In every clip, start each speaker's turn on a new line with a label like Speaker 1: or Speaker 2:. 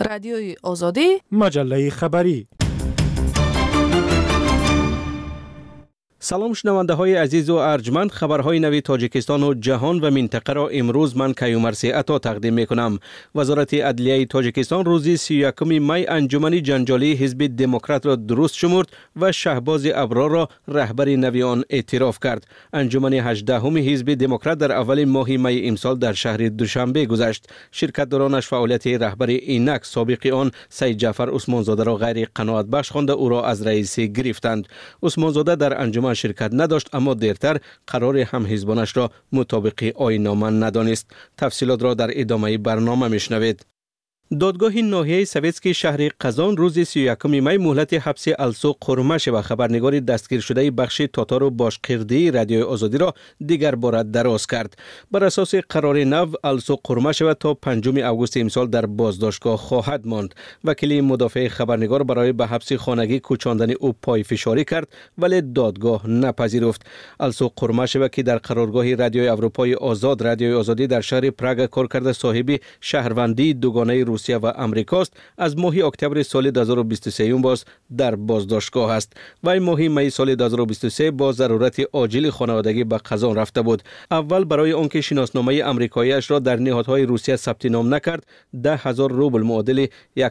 Speaker 1: رادیوی آزادی،
Speaker 2: مجله خبری. سلام شنونده های عزیز و ارجمند، خبرهای نوی تاجیکستان و جهان و منطقه را امروز من کیومرثی عطا تقدیم می کنم. وزارت عدلیه تاجیکستان روز 31 می انجمن جنجالی حزب دموکرات را درست شمرد و شهباز ابرار را رهبر نوی آن اعتراف کرد. انجمن 18 حزب دموکرات در اول ماه می امسال در شهر دوشنبه گذشت. شرکتدارانش فعالیت رهبر اینک سابق آن سید جعفر عثمانزاده را غیر قناعت بخش خوانده او را از رئیسی گرفتند. عثمانزاده در انجمن شرکت نداشت، اما دیرتر قرار همحزبانش را مطابق آیین‌نامه ندانست. تفصیلات را در ادامه برنامه میشنوید. دادگاه ناحیه سویتسکی شهر قزان روز 31 می مهلت حبس السو قرمش و خبرنگار دستگیر شده بخش تاتار و باشقردی رادیوی آزادی را دیگر بار دراز کرد. بر اساس قرار نو السو قرمش و تا 5 اوگوست امسال در بازداشتگاه خواهد ماند. وکیل مدافع خبرنگار برای به حبس خانگی کوچاندن او پای فشاری کرد ولی دادگاه نپذیرفت. السو قرمش و که در قرارگاه رادیوی اروپای آزاد رادیوی آزادی در شهر پراگ کار کرده صاحب شهروندی دوگانه روسیه و امریکاست، از ماه اکتبر سال 2023 باز در بازداشتگاه است. وی ماه می سال 2023 با ضرورت عاجل خانوادگی به قزان رفته بود. اول برای آنکه شناسنامه امریکایی‌اش را در نهادهای روسیه ثبت نام نکرد 10,000 روبل معادل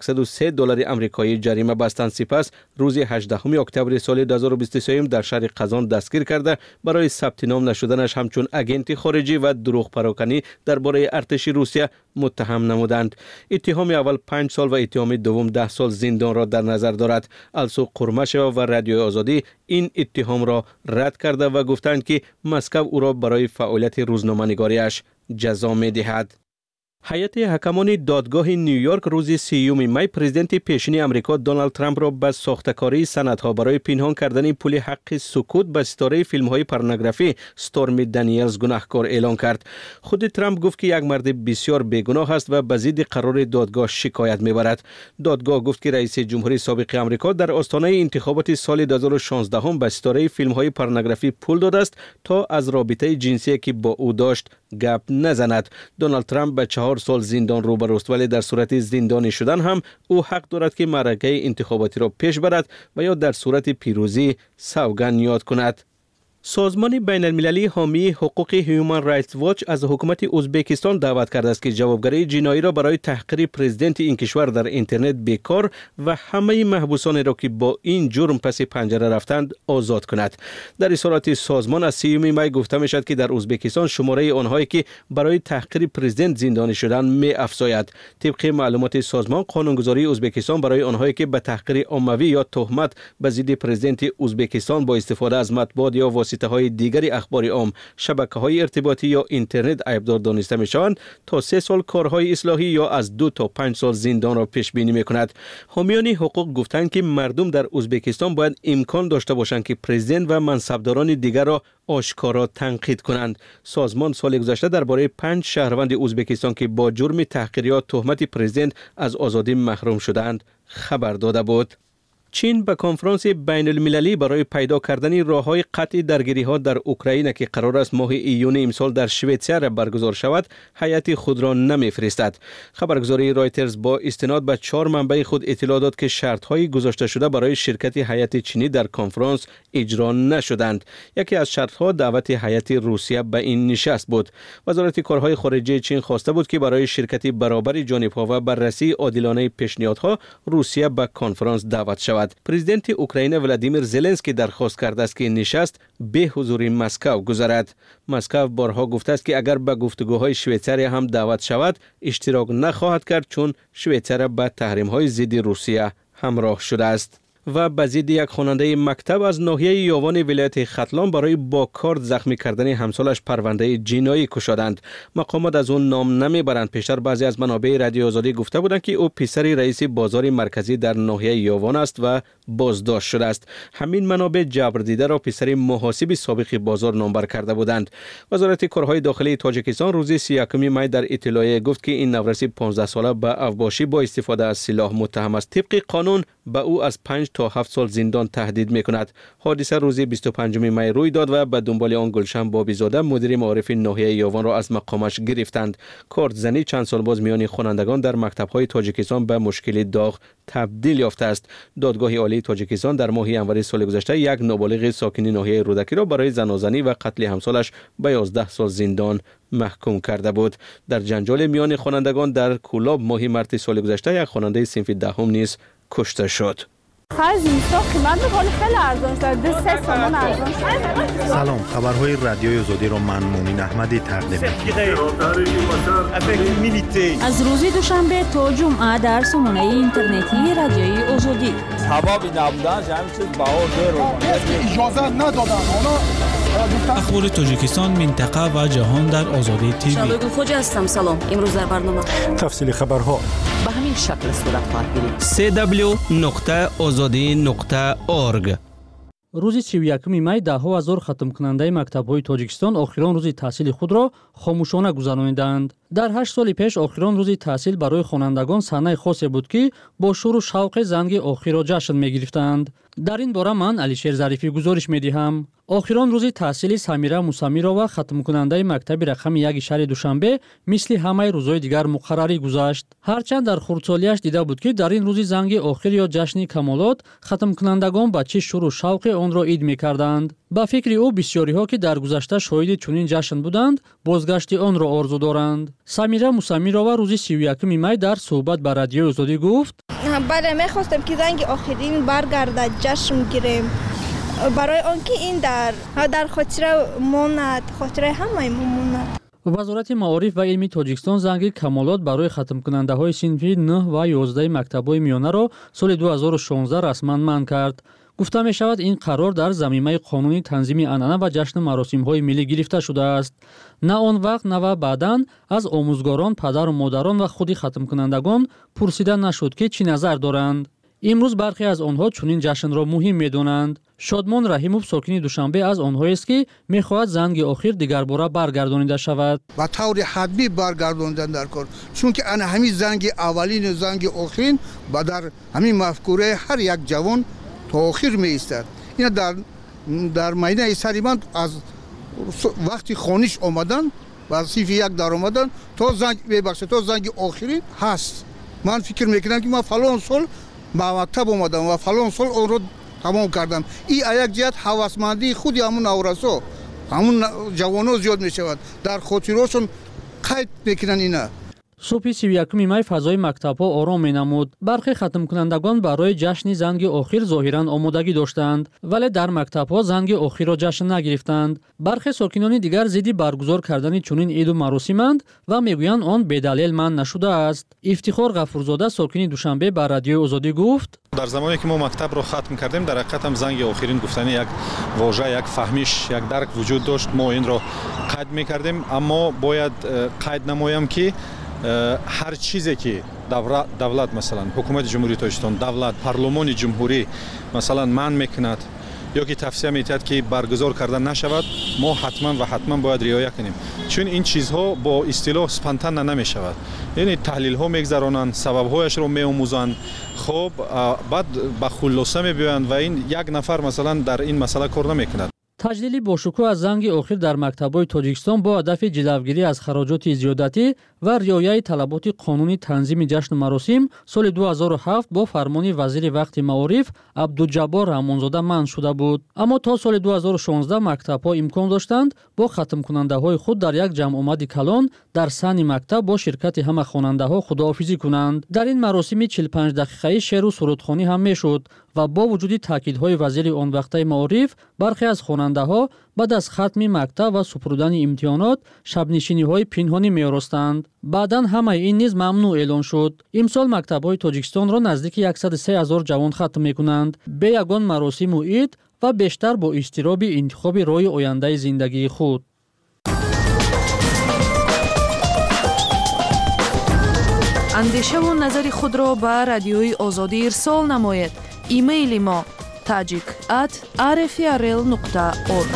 Speaker 2: $103 آمریکایی جریمه بستند. سپس روز 18 اکتبر سال 2023 در شهر قزان دستگیر کرده برای ثبت نام نشدنش همچون اگنت خارجی و دروغ پراکنی درباره ارتش روسیه متهم نمودند. اتهام اول 5 سال و اتهام دوم 10 سال زندان را در نظر دارد. السو قرمشو و رادیوی آزادی این اتهام را رد کرده و گفتند که مسکو او را برای فعالیت روزنامه‌نگاریش جزا می‌دهد. هیئت حکمان دادگاه نیویورک روز 30 می پرزیدنت پیشین امریکا دونالد ترامپ را به ساختکاری سندها برای پنهان کردن پول حق سکوت به ستاره فیلم‌های پورنوگرافی استورمی دانیلز گناهکار اعلان کرد. خود ترامپ گفت که یک مرد بسیار بیگناه است و به ضد قرار دادگاه شکایت می‌برد. دادگاه گفت که رئیس جمهوری سابق آمریکا در آستانه انتخابات سال 2016 به ستاره فیلم‌های پورنوگرافی پول داده است تا از رابطه جنسی که با او داشت گپ نزند. دونالد ترامپ به 4 سال زندان روبروست، ولی در صورت زندانی شدن هم او حق دارد که معرکه انتخاباتی را پیش برد و یا در صورت پیروزی سوگند یاد کند. سازمان بین المللی حامی حقوق هیومن رایتس واچ از حکومت ازبکستان دعوت کرده است که جوابگری جنایی را برای تحقیر پرزیدنت این کشور در اینترنت بیکار و همه محبوسان را که با این جرم پس پنجره رفتند آزاد کند. در اظهارات سازمان از 30 می گفته می شد که در ازبکستان شماره آنهایی که برای تحقیر پرزیدنت زندانی شدند می افزاید. طبق معلومات سازمان قانونگذاری ازبکستان برای آنهایی که به تحقیر عمومی یا تهمت به ضد پرزیدنت ازبکستان با استفاده از مطبوعات یا واسطه‌های دیگری اخبار عام، شبکه‌های ارتباطی یا اینترنت عیبدار دانسته می‌شوند تا 3 سال کارهای اصلاحی یا از 2 تا 5 سال زندان را پیش بینی می‌کند. حامیان حقوق گفتند که مردم در ازبکستان باید امکان داشته باشند که پرزیدنت و منصبداران دیگر را آشکارا تنقید کنند. سازمان سال گذشته درباره 5 شهروند ازبکستان که با جرم تحقیر یا تهمت پرزیدنت از آزادی محروم شدند خبر داده بود. چین به کنفرانس بین المللی برای پیدا کردن راه‌های قطع درگیری‌ها در اوکراین که قرار است ماه ایون امسال در شویتزر برگزار شود، هیئت خود را نمی‌فرستد. خبرگزاری رایترز با استناد به 4 منبع خود اطلاع داد که شرط‌های گذاشته شده برای شرکت هیئت چینی در کنفرانس اجرا نشدند. یکی از شرط‌ها دعوت هیئت روسیه به این نشست بود. وزارت کارهای خارجه چین خواسته بود که برای شرکت برابر جانب‌ها و بررسی عادلانه پیشنهادها روسیه به کنفرانس دعوت شود. پرزیدنت اوکراین ولادیمیر زلنسکی درخواست کرده است که نشست به حضور مسکو گذرد. مسکو بارها گفته است که اگر به گفتگوهای شویتزر هم دعوت شود اشتراک نخواهد کرد، چون شویتزر به تحریم‌های ضد روسیه همراه شده است. و به ضد یک خواننده مکتب از ناحیه یاوان ولایت ختلان برای با کارد زخمی کردن همسالش پرونده جنایی گشادند. مقامات از اون نام نمیبرند. پیشتر بعضی از منابع رادیو آزادی گفته بودند که او پسر رئیس بازار مرکزی در ناحیه یاوان است و بازداشت شده است. همین منابع جبردیده را پسر محاسب سابق بازار نامبر کرده بودند. وزارت کارهای داخلی تاجیکستان روز 31 می در اطلاعیه گفت که این نورسی 15 ساله به اوباشی با استفاده از سلاح متهم است. طبق قانون به او از 5 تا 7 سال زندان تهدید میکند. حادثه روز 25 می روی داد و به دنبال آن گلشن بابیزاده مدیر معارف ناحیه یاوان را از مقامش گرفتند. کارت زنی چند سال باز میان خوانندگان در مکتب‌های تاجیکستان به مشکل داغ تبدیل یافته است. دادگاه عالی تاجیکستان در ماه انور سال گذشته یک نابالغ ساکن ناحیه رودکی را برای زنازنی و قتل همسالش به 11 سال زندان محکوم کرده بود. در جنجال میان خوانندگان در کولاب ماه مارس سال گذشته یک خواننده صنف دهم نیز کشته شد.
Speaker 1: سلام، خبرهای رادیوی آزادی را من مومن احمدی تقدیم می‌کنم.
Speaker 3: از روز دوشنبه تا جمعه در سامانه اینترنتی رادیوی آزادی.
Speaker 4: اخبار تاجیکستان، منطقه و جهان در آزادی تیوی.
Speaker 3: شادو خوجا هستم. سلام. امروز در برنامه
Speaker 1: تفصیل خبرها
Speaker 3: به همین شکل صورت خواهد گرفت.
Speaker 2: www.azadi.org.
Speaker 5: روز 31 می ده‌ها هزار ختم کننده مکتب‌های تاجیکستان آخرین روز تحصیل خود را خاموشانه گذراندند. در 8 سال پیش آخرین روز تحصیل برای خوانندگان صحنه خاصی بود که با شور و شوق زنگ آخر را جشن می‌گرفتند. در این باره من علیشیر ظریفی گزارش می‌دهم. آخرین روز تحصیل سمیره موسمیرا و ختم کننده مکتب رقم 1 شهر دوشنبه مثل همه روزهای دیگر مقرری گذشت. هرچند در خردسالیش دیده بود که در این روز زنگ آخر یا جشن کمالات ختم کنندگان با چه شور و شوق آن را عید می‌کردند. با فکر او بسیاری‌ها که در گذشته شاهد چنین جشن بودند بازگشت آن را آرزو دارند. سمیره موسمیرا و روز 31 می در صحبت با رادیو آزادی گفت:
Speaker 6: بله، می‌خواستم که زنگ آخرین برگردد، جشن گیریم، برای آنکه این در خاطر ماند، خاطر همه ماند.
Speaker 5: وزارت معارف و علم تاجیکستان زنگ کمالات برای ختم کننده های صنف 9 و 11 مکتب‌های میانه را سال 2016 رسما منع کرد. گفته می شود این قرار در ضمیمه قانونی تنظیم عنعنه و جشن مراسم های ملی گرفته شده است. نه آن وقت نه و بعداً از آموزگاران، پدر و مادران و خود ختم کنندگان پرسیده نشد که چی نظر دارند. امروز برخی از آنها چنین جشن را مهم می‌دانند. شادمان رحیموف ساکن دوشنبه از آنهایی است که می‌خواهد زنگ آخر دیگر باره برگردانیده شود.
Speaker 7: و طور حتمی برگرداندن در کار، چون که انا همین زنگ اولین و زنگ آخرین و در همین مفکوره هر یک جوان تا آخر می‌ایستد. اینا در میدان سریمند از وقتی خانش آمدن و صرف یک در آمدن تا زنگ آخرین هست. من فکر می‌کنم که ما فلان سال با مکتب اومدم و فلان سال اون رو تمام کردم. این یک جهت هوسمندی خود همون نورسا، همون جوانو زیاد میشود، در خاطرشون قید میکنن. اینا
Speaker 5: صبح 31 می فضای مکتب‌ها آرام می‌نمود. برخی ختم کنندگان برای جشن زنگ آخر ظاهراً آمادگی داشتند، ولی در مکتب‌ها زنگ آخر را جشن نگرفتند. برخی ساکنان دیگر ضد برگزار کردن چنین عید و مراسمند و میگویند آن بدلیل منع نشده است. افتخار غفورزاده ساکن دوشنبه با رادیو آزادی گفت:
Speaker 1: در زمانی که ما مکتب را ختم کردیم در حقیقت هم زنگ آخرین گفتن یک واژه، یک فهمیش، یک درک وجود داشت. ما این را قید می‌کردیم، اما باید قید نمایم که هر چیزی که دولت مثلا حکومت جمهوری تاجیکستان، دولت، پارلمان جمهوری مثلا من میکند یا که توصیه میتد که برگزار کردن نشود، ما حتما باید رعایت کنیم، چون این چیزها با اصطلاح سپانتن نمیشود. یعنی تحلیل ها میگذرانند، سبب هایش رو میآموزند، خب بعد به خلاصه میبیند و این یک نفر مثلا در این مسئله کار نمیکند.
Speaker 5: تجلیل باشکوه از زنگ آخر در مکتب‌های تاجیکستان با هدف جلوگیری از خراجات زیادتی و رعایت طلبات قانونی تنظیم جشن مراسم سال 2007 با فرمان وزیر وقت معارف عبدالجبار رحمانزاده منع شده بود. اما تا سال 2016 مکتب‌ها امکان داشتند با ختم کننده‌های خود در یک جمع آمد کلان در صحن مکتب با شرکت همه خواننده‌ها خداحافظی کنند. در این مراسم 45 دقیقه‌ای شعر و سرودخوانی هم میشد و با وجود تاکیدهای وزیر آن وقته معارف برخی از خواننده‌ها بعد از ختم مکتب و سپردن امتحانات شب‌نشینی‌های پنهانی می‌آراستند. بعداً همه این نیز ممنوع اعلان شد. امسال مکتب‌های تاجیکستان را نزدیک 103,000 جوان ختم می‌کنند به یگان مراسم و عید و بیشتر با اضطراب انتخاب راه آینده زندگی خود.
Speaker 8: اندیشه و نظر خود را به رادیوی آزادی ارسال نمایید. ایمیل ما tajik@rfrl.org.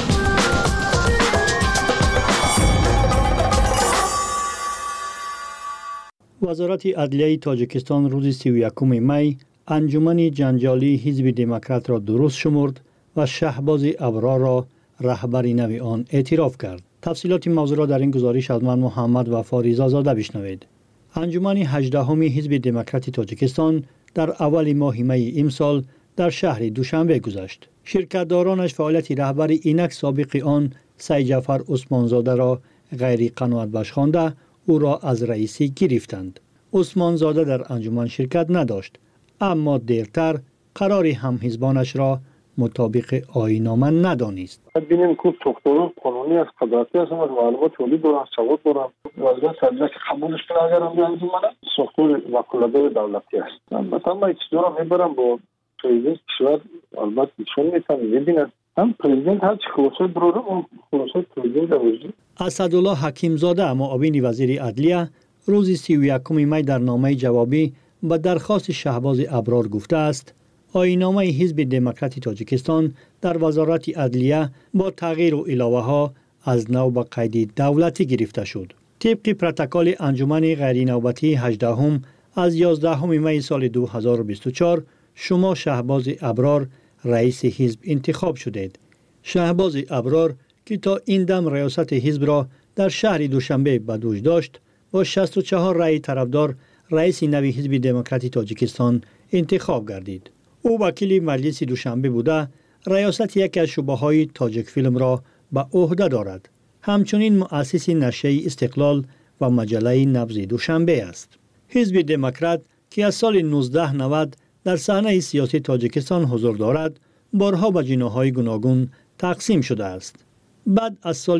Speaker 5: وزارت عدلیه تاجیکستان روز 31 می
Speaker 9: انجمن جنجالی حزب دموکرات را درست شمرد و شهباز ابرار را رهبر نو آن اعتراف کرد. تفصیلات موضوع را در این گزارش از من محمد وفا رضازاده بشنوید. انجمن 18 حزب دموکرات تاجیکستان در اول ماه می امسال در شهر دوشنبه گذشت. شرکتدارانش فعالیت رهبر اینک سابق آن سید جعفر عثمانزاده را غیر قناعت بخش خوانده او را از رئیسی گرفتند. عثمانزاده در انجمن شرکت نداشت، اما دیرتر قرار همحزبانش را مطابق آیین‌نامه ندانست.
Speaker 10: ببینیم که دکتر قانونی از قدرتی هستم، از معلومات تولید دارم، سواد دارم. وزارت صدر که قبولش کنه اگر هم انجمن ساختار وکالت دولتی است. مثلا من چیزا رو میبرم با پرزیدنت کشور، البته ایشون میتونن ببینن هم پرزیدنت هر چی خلاصه برده اون خلاصه پرزیدنت وزیر.
Speaker 9: اسدالله حکیمزاده معاون وزیر عدلیه روز 31 می در نامه جوابی به درخواست شهباز ابرار گفته است آیین‌نامه حزب دموکرات تاجیکستان در وزارت عدلیه با تغییر و علاوه‌ها از نو به قید دولتی گرفته شد. طبق پروتکل انجمن غیر نوبتی 18 از 11 می سال 2024 شما شهباز ابرار رئیس حزب انتخاب شدید. شهباز ابرار که تا این دم ریاست حزب را در شهر دوشنبه به دوش داشت با 64 رأی طرفدار رئیس نوی حزب دموکرات تاجیکستان انتخاب گردید. او وکیل مجلس دوشنبه بوده ریاست یکی از شعبه‌های تاجیک فیلم را به عهده دارد. همچنین مؤسس نشریه استقلال و مجله نبض دوشنبه است. حزب دموکرات که از سال 1990 در صحنه سیاسی تاجیکستان حضور دارد، بارها به جناح‌های گوناگون تقسیم شده است. بعد از سال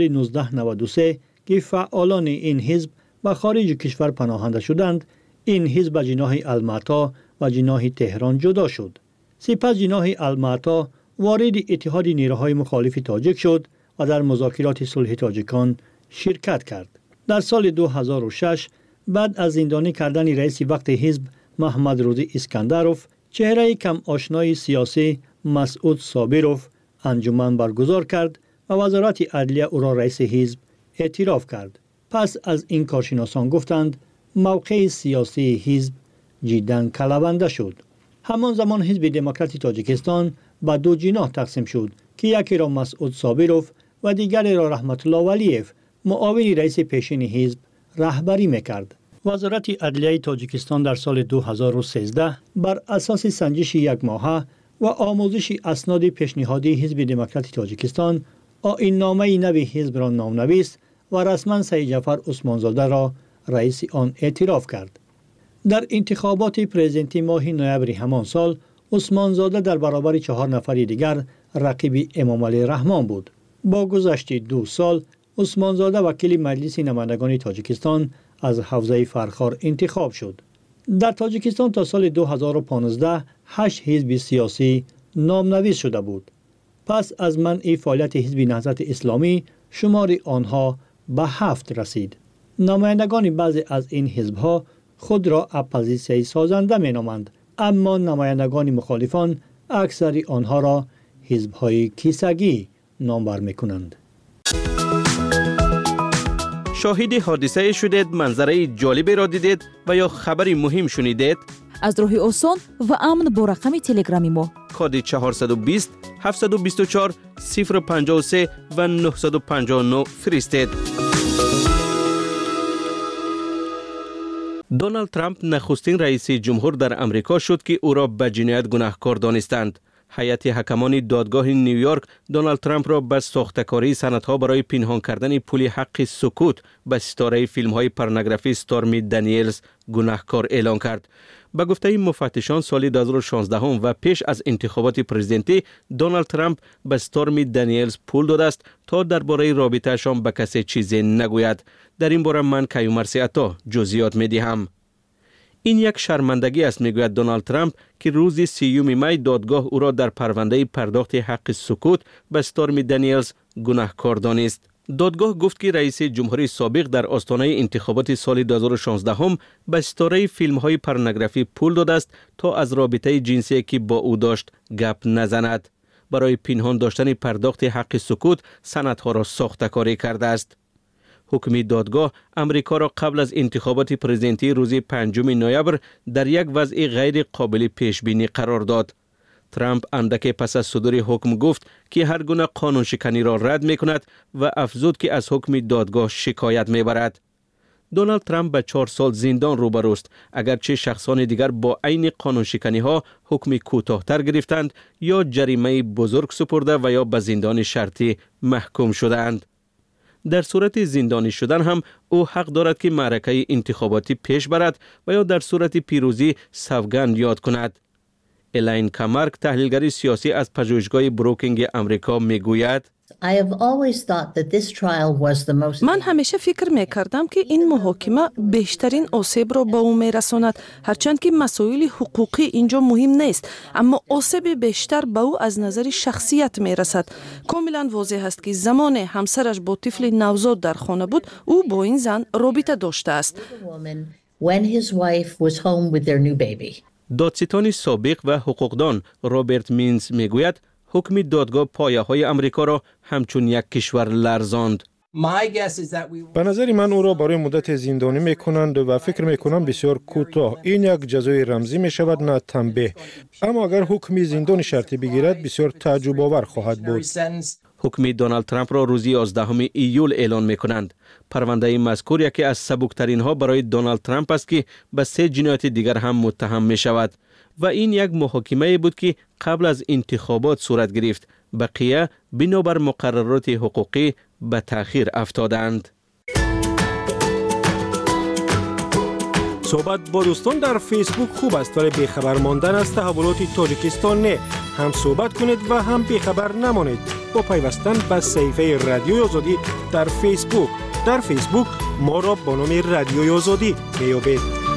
Speaker 9: 1993 که فعالان این حزب به خارج کشور پناهنده شدند، این حزب به جناح المعطا و جناح تهران جدا شد. سپس جناح المعطا وارد اتحاد نیروهای مخالف تاجیک شد و در مذاکرات صلح تاجیکان شرکت کرد. در سال 2006 بعد از زندانی کردن رئیس وقت حزب محمد روزی اسکندروف، چهره کم آشنای سیاسی مسعود صابروف انجمن برگزار کرد و وزارت عدلیه او را رئیس حزب اعتراف کرد. پس از این کارشناسان گفتند موقع سیاسی حزب جداً کله‌بنده شد. همان زمان حزب دموکرات تاجیکستان به دو جناح تقسیم شد که یکی را مسعود صابروف و دیگری را رحمت الله ولیف معاون رئیس پیشین حزب رهبری میکرد. وزارت عدلیه تاجیکستان در سال 2013 بر اساس سنجش یک ماهه و آموزش اسناد پیشنهادی حزب دموکرات تاجیکستان آیین‌نامه نوی حزب را نام‌نویس و رسما سید جعفر عثمانزاده را رئیس آن اعتراف کرد. در انتخابات پرزیدنتی ماه نوامبر همان سال عثمانزاده در برابر 4 نفر دیگر رقیب امامعلی رحمان بود. با گذشت 2 سال عثمانزاده وکیل مجلس نمایندگان تاجیکستان از حوزه فرخار انتخاب شد. در تاجیکستان تا سال 2015 8 حزب سیاسی نام‌نویس شده بود. پس از منع فعالیت حزب نهضت اسلامی شمار آنها به 7 رسید. نمایندگان بعضی از این حزب‌ها خود را اپوزیسیون سازنده می‌نامند، اما نمایندگان مخالفان اکثر آنها را حزب‌های کیسگی نامبر می‌کنند.
Speaker 2: شاهد حادثه شدید، منظره جالبی را دیدید و یا خبری مهم شنیدید؟
Speaker 11: از راه آسان و امن با رقم تلگرامی ما
Speaker 2: کد 420 724 053 و 959 فرستید. دونالد ترامپ نخستین رئیس جمهور در امریکا شد که او را به جنایت گناهکار دانستند. هیئت حکمان دادگاه نیویورک دونالد ترامپ را به ساختکاری سندها برای پنهان کردن پول حق سکوت به ستاره فیلم‌های پورنوگرافی استورمی دانیلز گناهکار اعلام کرد. به گفته مفتشان سال 2016 و پیش از انتخابات پرزیدنتی دونالد ترامپ به استورمی دانیلز پول داده است تا درباره رابطه‌شان به کسی چیزی نگوید. در این باره من کیومرث عطا جزئیات می‌دهم. این یک شرمندگی است میگوید دونالد ترامپ که روز 30 می دادگاه او را در پرونده پرداخت حق سکوت به استورمی دانیلز گناهکار دانست. دادگاه گفت که رئیس جمهوری سابق در آستانه انتخابات سال 2016 به ستاره فیلم‌های پورنوگرافی پول داده است تا از رابطه جنسی که با او داشت گپ نزند. برای پنهان داشتن پرداخت حق سکوت سندها را ساخته‌کاری کرده است. حکم دادگاه امریکا را قبل از انتخابات پرزیدنتی روز 5 نوامبر در یک وضع غیر قابل پیش بینی قرار داد. ترامپ اندک پس از صدور حکم گفت که هر گونه قانون شکنی را رد می کند و افزود که از حکم دادگاه شکایت می برد. دونالد ترامپ به 4 سال زندان روبروست اگرچه شخصان دیگر با عین قانون شکنی ها حکم کوتاه‌تر گرفتند یا جریمه بزرگ سپرده و یا به زندان شرطی محکوم شدند. در صورت زندانی شدن هم او حق دارد که معرکه انتخاباتی پیش برد و یا در صورت پیروزی سوگند یاد کند. الین کامارک تحلیلگر سیاسی از پژوهشگاه بروکینگ امریکا میگوید
Speaker 12: من همیشه فکر میکردم که این محاکمه بیشترین آسیب را به او میرساند، هرچند که مسائل حقوقی اینجا مهم نیست، اما آسیب بیشتر به او از نظر شخصیت میرسد. کاملا واضح است که زمان همسرش با طفل نوزاد در خانه بود او با این زن رابطه داشته است.
Speaker 2: دادستان سابق و حقوقدان رابرت مینز میگوید حکم دادگاه پایه‌های امریکا را همچون یک کشور لرزاند.
Speaker 13: به نظر من او را برای مدت زندانی میکنند و فکر میکنم بسیار کوتاه. این یک جزای رمزی میشود نه تنبیه. اما اگر حکم زندان شرطی بگیرد بسیار تعجب آور خواهد بود.
Speaker 2: حکم دونالد ترامپ را روز 11 ایول اعلان میکنند. پرونده مذکور یکی از سبکترین ها برای دونالد ترامپ است که به 3 جنایت دیگر هم متهم می شود و این یک محاکمه بود که قبل از انتخابات صورت گرفت. بقیه بنابر مقررات حقوقی به تأخیر افتادند.
Speaker 13: صحبت با دوستان در فیسبوک خوب است ولی بیخبر ماندن از تحولات تاجیکستان نه. هم صحبت کنید و هم بیخبر نمانید با پیوستن به صفحه رادیوی آزادی در فیسبوک. در فیسبوک ما را با نام رادیوی آزادی میابید.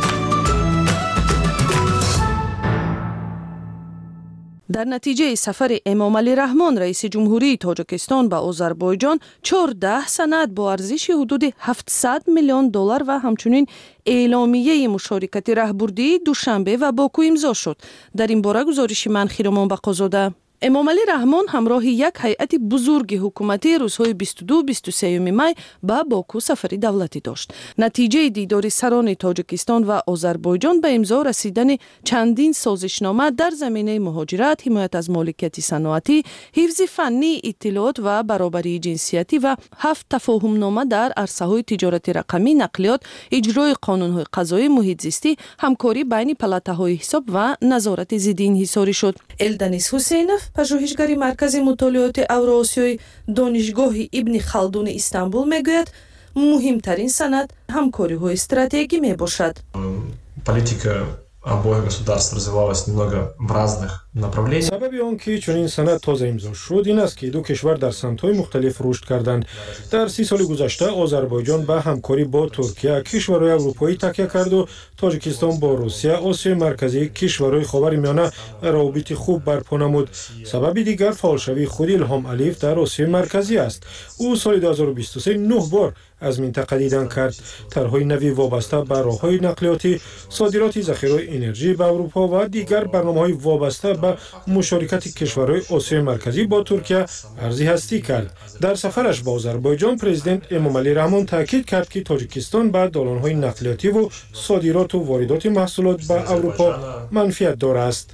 Speaker 12: در نتیجه سفر امام علی رحمان رئیس جمهوری تاجیکستان به آذربایجان 14 سند با ارزش حدود 700 میلیون دلار و همچنین اعلامیه مشارکت راهبردی دوشنبه و باکو امضا شد. در این باره گزارش منخیرمان بقازاده. امام علی رحمان همراه یک هیئت بزرگ حکومتی روزهای 22-23 می به باکو سفر دولتی داشت. نتیجه دیدار سران تاجیکستان و آذربایجان به امضا رسیدن چندین سازشنامه در زمینه مهاجرت، حمایت از مالکیت صنعتی، حفظ فنی، اطلاعات و برابری جنسیتی و 7 تفاهمنامه در عرصه‌های تجارت رقمی، نقلیات، اجرای قانون‌های قضایی، محیط زیستی، همکاری بین پلاته‌های حساب و نظارت ضد انحصاری شد. الدنیس حسینов پژوهشگر مرکز مطالعات اوراسیایی دانشگاه ابن خلدون استانبول میگوید مهمترین سند همکاری‌های استراتژیکی میباشد.
Speaker 14: Политика обоих государств развивалась немного в разных направлениях.
Speaker 13: سبب آن که چنین سند تازه امضا شد این است که دو کشور در سمت‌های مختلف رشد کردند. در 30 سال گذشته آذربایجان به همکاری با ترکیه، کشورهای اروپایی تکیه کرد و تاجیکستان با روسیه، آسیای مرکزی، کشورهای خاورمیانه روابط خوب برپا نمود. سبب دیگر فعالشوی خود الهام علیف در آسیای مرکزی است. او سال 2023 9 بار از منطقه دیدن کرد. طرح‌های نوی وابسته به راه‌های نقلیاتی، صادرات ذخیره انرژی به اروپا و دیگر برنامه‌های وابسته به مشارکت کشورهای آسیای مرکزی با ترکیه ارزی هستی کرد. در سفرش به آذربایجان پرزیدنت امام علی رحمان تاکید کرد که تاجیکستان به دالان‌های نقلیاتی و صادرات و واردات محصولات به اروپا منفعت دارد است.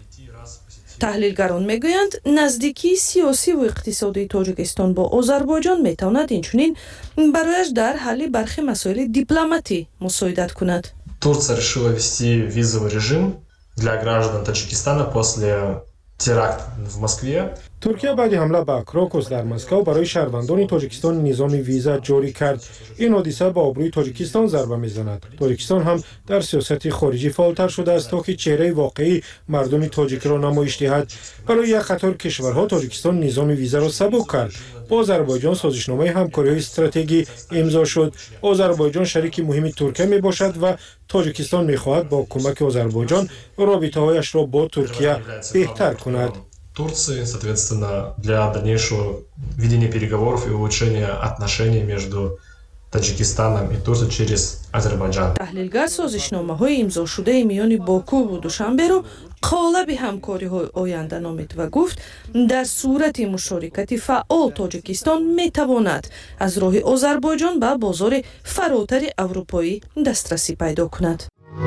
Speaker 12: تحلیلگران میگویند نزدیکی سیاسی و اقتصادی تاجیکستان با آذربایجان میتواند اینچنین برایش در حل برخی مسائل دیپلماتی مساعدت کند.
Speaker 14: Турция решила ввести визовый режим для граждан Таджикистана после теракта в Москве.
Speaker 13: ترکیه بعد حمله به کراکوس در مسکو برای شهروندان تاجیکستان نظام ویزا جاری کرد. این حادثه به آبروی تاجیکستان ضربه میزند. تاجیکستان هم در سیاست خارجی فعالتر شده است تا که چهره واقعی مردم تاجیک را نمایش دهد. برای یک قطار کشورها تاجیکستان نظام ویزا را سبک کرد. با آذربایجان سازشنامه همکاری استراتژیکی امضا شد. آذربایجان شریک مهم ترکیه می باشد و تاجیکستان می خواهد با کمک آذربایجان رابطه‌هایش را با ترکیه بهتر کند.
Speaker 14: Турции, соответственно, для дальнейшего ведения переговоров и улучшения отношений между Таджикистаном и Турцией через Азербайджан.
Speaker 12: таҳлилгар созишномаҳои имзошудаи миёни Бокуву Душанберо қолаби ҳамкориҳои оянда номид ва гуфт дар сурати мушорикати фаъол Тоҷикистон метавонад аз роҳи Озарбойҷон ба бозори фаротари аврупоӣ дастрасӣ пайдо кунад.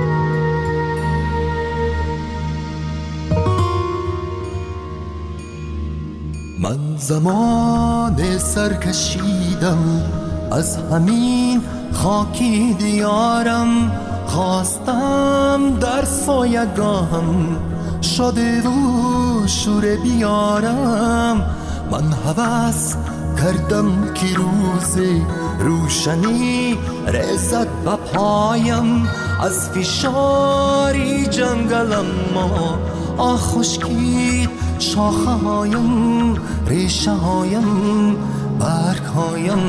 Speaker 15: من زمان سرکشیدم از همین خاکی دیارم خواستم در سایگاهم شده و شوره بیارم من هوس کردم که روز روشنی رسد به پایم از فشاری جنگلم ما خشکید شاخه هایم ریشه هایم برگ هایم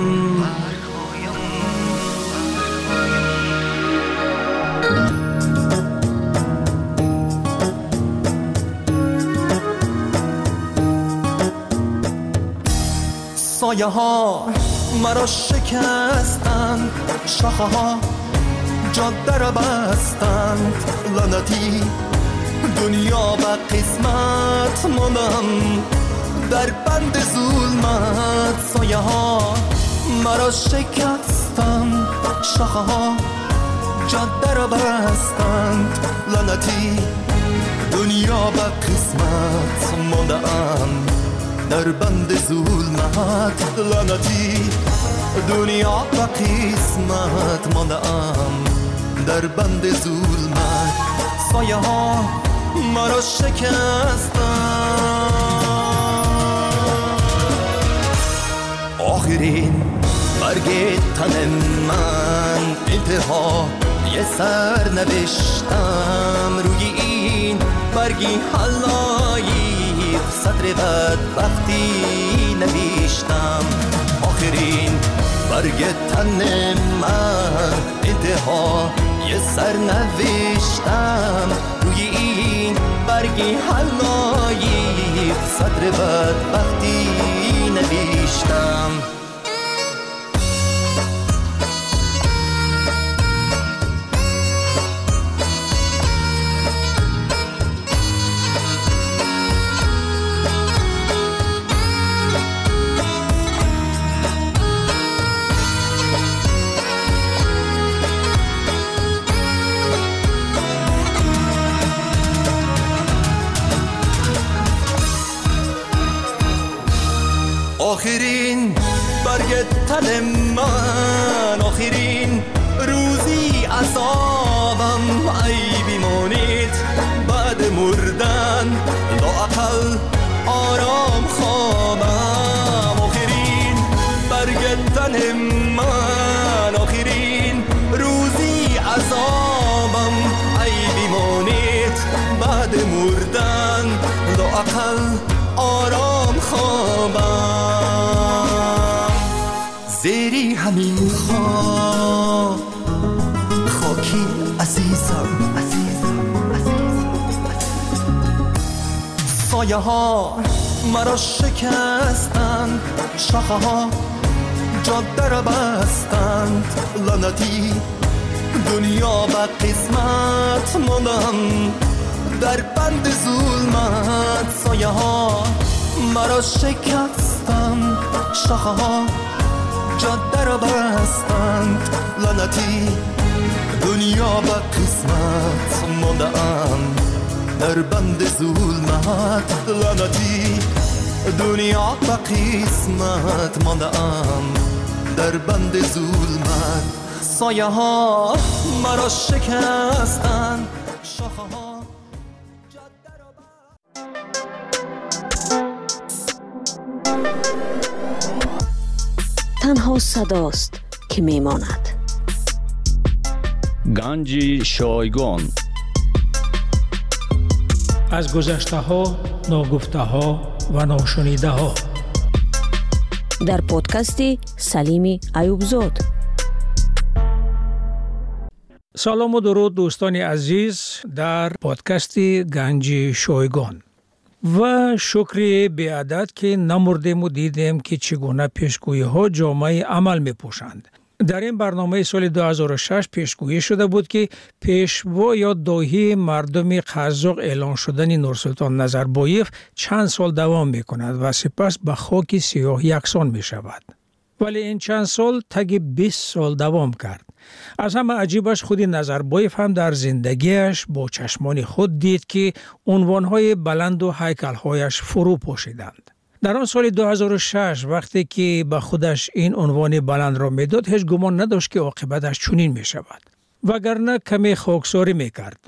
Speaker 15: سایه ها مرا شکستند شاخه ها جاده را بستند لعنتی دنیا به قسمت ماندم در بند ظلمت سایه ها مرا شکستند شاخه ها جاده را بستند لعنتی دنیا به قسمت ماندم در بند ظلمت لعنتی دنیا به قسمت ماندم در بند ظلمت سایه ها مرا شکستند آخرین برگ تن من انتها یه سر نوشتم روی این برگی حلایی صدر بدبختی نوشتم آخرین برگ تن من انتها یه سر نوشتم روی این برگی حلایی صدر بدبختی نوشتم آخرین برگ تن من آخرین روزی عذابم ای بیمانید بعد مردن لااقل آرام خوابم آخرین برگ تن من آخرین روزی عذابم ای بیمانید بعد مردن لااقل آرام خوابم زیری همین خاکی عزیزم سایه ها مرا شکستند شاخه ها جاده را بستند لعنتی دنیا به قسمت ماندم در بند ظلمت سایه ها مرا شکستند شاخه ها جاده را بستند لعنتی دنیا به قسمت ماندم در بند ظلمت لعنتی دنیا به قسمت ماندم در بند ظلمت سایه ها مرا شکستند شاخه ها
Speaker 16: تنها صداست که میماند.
Speaker 17: گنج شایگان
Speaker 18: از گذشته ها، ناگفته ها و ناشنیده ها
Speaker 16: در پادکست سلیم ایوبزاد.
Speaker 18: سلام و درود دوستان عزیز در پادکست گنج شایگان و شکر بی‌عدد که نمردیم و دیدیم که چگونه پیشگویی ها جامعه عمل می پوشند. در این برنامه سال 2006 پیشگویی شده بود که پیشوا یا داهی مردم قزاق اعلان شدن نورسلطان نظربایف چند سال دوام می کند و سپس به خاک سیاه یکسان می شود. ولی این چند سال تگ 20 سال دوام کرد. از همه عجیبش خود نظربایف هم در زندگیش با چشمان خود دید که عنوانهای بلند و هیکلهایش فرو پاشیدند. در آن سال 2006 وقتی که به خودش این عنوان بلند را میداد هیچ گمان نداشت که عاقبتش چنین می شود. وگرنه کمی خاکساری می کرد.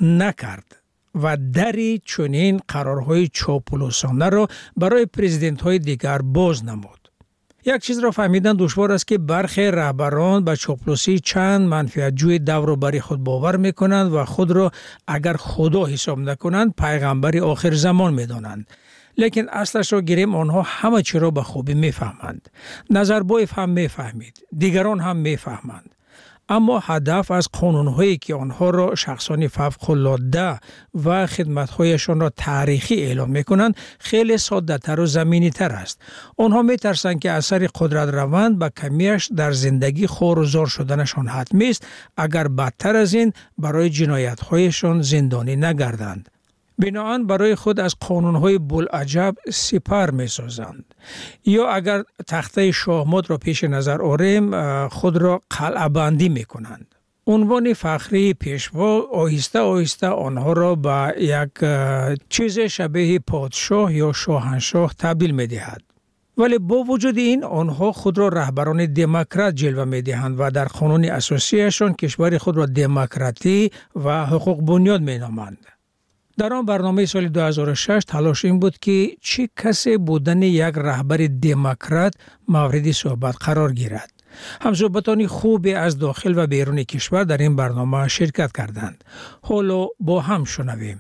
Speaker 18: نکرد. و دری چنین قرارهای چاپلوسانه را برای پرزیدنت های دیگر باز نمود. یک چیز را فهمیدن دشوار است که برخی رهبران به چاپلوسی چند منفعت جوی دور و بر خود باور می کنند و خود را اگر خدا حساب نکنند پیغمبر آخر زمان می دانند. لیکن اصلش را گیریم آنها همه چی را به خوبی می فهمند. نظربایف هم می فهمید. دیگران هم می فهمند. اما هدف از قانونهایی که آنها را شخصان فوق‌العاده و خدمتهایشان را تاریخی اعلام می کنند خیلی ساده تر و زمینی تر است. آنها می ترسند که اثر قدرت روند به کمیش در زندگی خور و زار شدنشان حتمی است اگر بدتر از این برای جنایتهایشان زندانی نگردند. بناهن برای خود از قانونهای بلعجب سپر می سازند. یا اگر تخته شاهمات را پیش نظر آوریم خود را قلعه بندی می کنند. عنوان فخری پیشوا آهسته آهسته آنها را به یک چیز شبیه پادشاه یا شاهنشاه تبدیل می دهد. ولی با وجود این آنها خود را رهبران دموکرات جلوه می دهند و در قانون اساسیشان کشور خود را دموکراتی و حقوق بنیاد می نامند. در آن برنامه سال 2006 تلاش این بود که چه کسی بودن یک رهبر دموکرات مورد صحبت قرار گیرد. همصحبتان خوبی از داخل و بیرون کشور در این برنامه شرکت کردند. حالا با هم شنویم.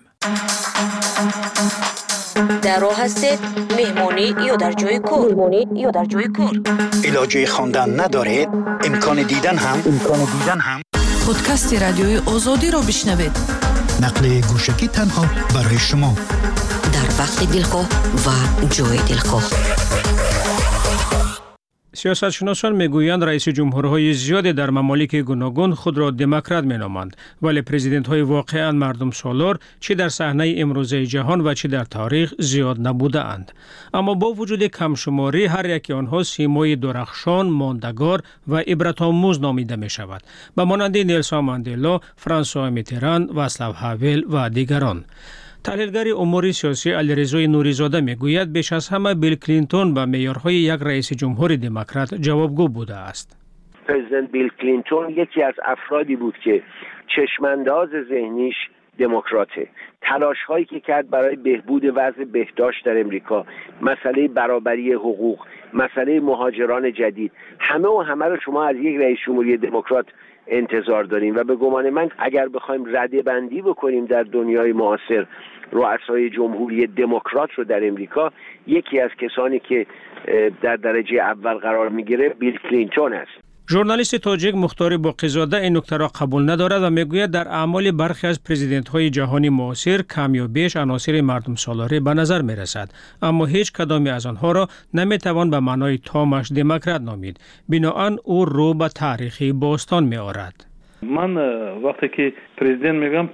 Speaker 16: در راه هستید مهمانی یا در جای کار؟
Speaker 19: علاجه خواندن ندارید؟ امکان دیدن هم؟
Speaker 8: پادکست رادیوی آزادی را بشنوید.
Speaker 19: نقل گوشکی تنها برای شما
Speaker 16: در وقت دلخواه و جای دلخواه.
Speaker 2: سیاستشناسان میگویند رئیس جمهورهای زیادی در ممالک گوناگون خود را دموکرات مینامند، ولی پرزیدنت‌های واقعاً مردم سالار چه در صحنه امروزه جهان و چه در تاریخ زیاد نبوده اند. اما با وجود کمشماری هر یک آنها سیمای درخشان، ماندگار و عبرت‌آموز نامیده می شود. به مانند نیلسون ماندلا، فرانسوا میتران، واصلاو هاول و دیگران. تحلیلگر امور سیاسی علیرضا نوری‌زاده میگوید بیش از همه بیل کلینتون به معیارهای یک رئیس جمهور دموکرات جوابگو بوده است.
Speaker 20: پرزیدنت بیل کلینتون یکی از افرادی بود که چشمانداز ذهنیش دموکراته. تلاش هایی که کرد برای بهبود وضع بهداشت در امریکا، مسئله برابری حقوق، مسئله مهاجران جدید، همه رو شما از یک رئیس جمهوری دموکرات انتظار داریم و به گمان من اگر بخوایم رده بندی بکنیم در دنیای معاصر رؤسای جمهوری دموکرات رو در امریکا، یکی از کسانی که در درجه اول قرار میگیره بیل کلینتون است.
Speaker 2: ژورنالیست تاجیک مختار باقی‌زاده این نکته را قبول ندارد و میگوید در اعمال برخی از پرزیدنت‌های جهانی معاصر کم یا بیش عناصر مردم سالاری به نظر می‌رسد، اما هیچ کدامی از آنها را نمی‌توان به معنای تامش دموکرات نامید. بنابراین او رو به تاریخی باستان می‌آورد.
Speaker 21: من وقتی که پرزیدنت میگم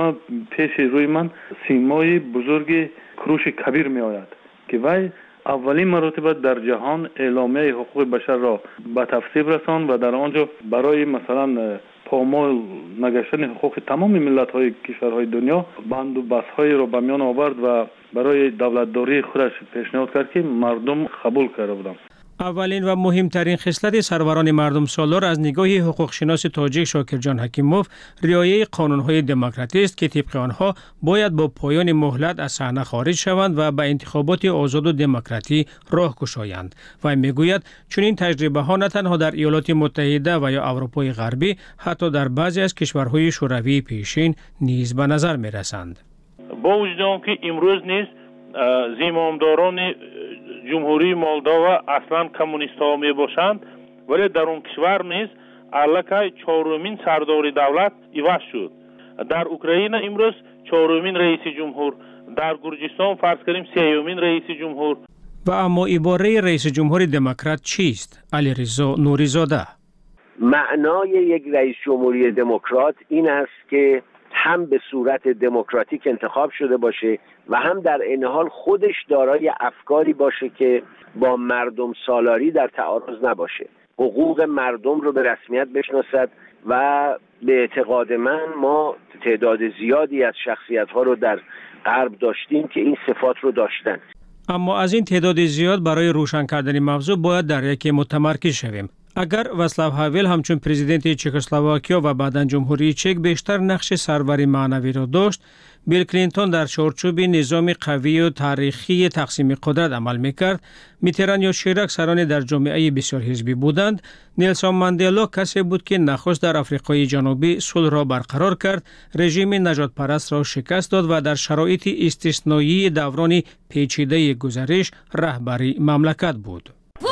Speaker 21: پیش روی من سیمای بزرگ کروش کبیر میآید که وای اولین مرتبه در جهان اعلامیه حقوق بشر را به تصویب رساند و در آنجا برای مثلا پامال نگشتن حقوق تمام ملت‌های کشورهای دنیا بند و بست‌های را به میان آورد و برای دولتداری خودش پیشنهاد کرد که مردم قبول کرده بودند.
Speaker 2: اولین و مهمترین خصلت سروران مردم سالار از نگاه حقوق شناس تاجیک شاکرجان حکیموف رعایت قانون‌های دموکراتی است که طبق آنها باید با پایان مهلت از صحنه خارج شوند و به انتخابات آزاد و دموکراتی راه گشایند. و میگوید چنین تجربه‌ها نه تنها در ایالات متحده و یا اروپای غربی، حتی در بعضی از کشورهای شوروی پیشین نیز به نظر می‌رسند.
Speaker 22: با وجود آنکه امروز نیز زمامداران جمهوری مولداوا اصلا کمونیست ها می باشند، ولی در اون کشور نیز الکی چهارمین سردار دولت عوض شد. در اوکراین امروز چهارمین رئیس جمهور، در گرجستان فرض کنیم سیومین رئیس جمهور.
Speaker 2: و اما عباره رئیس جمهور دموکرات چیست؟ علیرضا نوری‌زاده.
Speaker 20: معنای یک رئیس جمهوری دموکرات این است که هم به صورت دموکراتیک انتخاب شده باشه و هم در عین حال خودش دارای افکاری باشه که با مردم سالاری در تعارض نباشه، حقوق مردم رو به رسمیت بشناسد و به اعتقاد من ما تعداد زیادی از شخصیت‌ها رو در غرب داشتیم که این صفات رو داشتن.
Speaker 2: اما از این تعداد زیاد برای روشن کردن موضوع باید در یکی متمرکز شویم. اگر واصلاو هاول همچون پرزیدنت چکسلواکیا و بعداً جمهوری چک بیشتر نقش سروری معنوی را داشت، بیل کلینتون در چارچوب نظام قوی و تاریخی تقسیم قدرت عمل میکرد، میتران یا شیراک سران در جامعه بسیار حزبی بودند، نیلسون ماندلا کسی بود که نخست در آفریقای جنوبی صلح را برقرار کرد، رژیم نجات پرست را شکست داد و در شرایط استثنایی دوران پیچیده گذشته رهبری مملکت بود.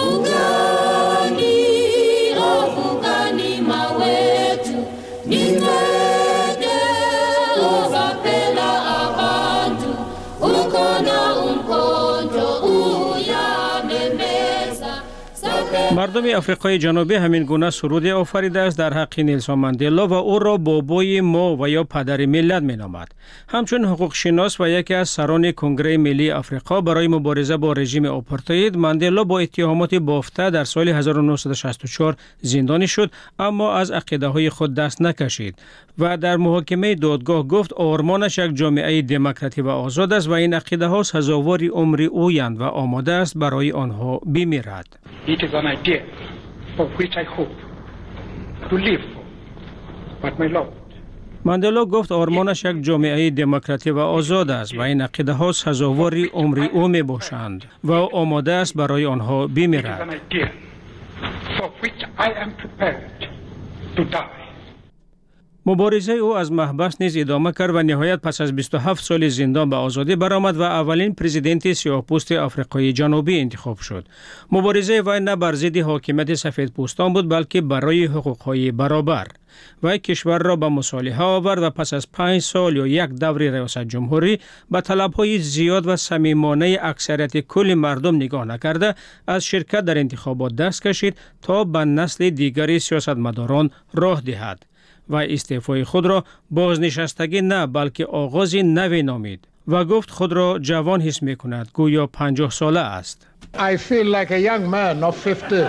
Speaker 2: مردم آفریقای جنوبی همین گونه سرود آفریده است در حق نیلسون ماندلا و او را بابای ما و یا پدر ملت مینامد. همچون حقوق شناس و یکی از سران کنگره ملی آفریقا برای مبارزه با رژیم آپارتاید، ماندلا با اتهامات بافته در سال 1964 زندانی شد، اما از عقیده‌های خود دست نکشید و در محاکمه دادگاه گفت آرمانش یک جامعه دموکراتی و آزاد است و این عقیده‌ها سزاوار عمر اویند و آماده است برای آنها بمیرد.
Speaker 3: It is an idea for which I hope to live for, but my Lord.
Speaker 2: ماندلا گفت آرمانش یک جامعه دموکراتی و آزاد است و این عقیده ها سزاوار عمر او می باشند و آماده است برای آنها بمیرد.
Speaker 3: It is an idea for which I am prepared to die.
Speaker 2: مبارزه او از محبس نیز ادامه کرد و نهایت پس از 27 سال زندان به آزادی برآمد و اولین پرزیدنت سیاه‌پوست آفریقای جنوبی انتخاب شد. مبارزه وی نه بر ضد حاکمیت سفیدپوستان بود بلکه برای حقوق‌های برابر. وی کشور را به مصالحه آورد و پس از 5 سال یا یک دور ریاست جمهوری به طلب‌های زیاد و صمیمانه اکثریت کل مردم نگاه نکرده از شرکت در انتخابات دست کشید تا به نسل دیگری سیاستمداران راه دهد و استعفای خود را بازنشستگی نه بلکه آغاز نوی نامید و گفت خود را جوان حس می کند، گویا 50 ساله است.
Speaker 3: I feel like a young man of 50.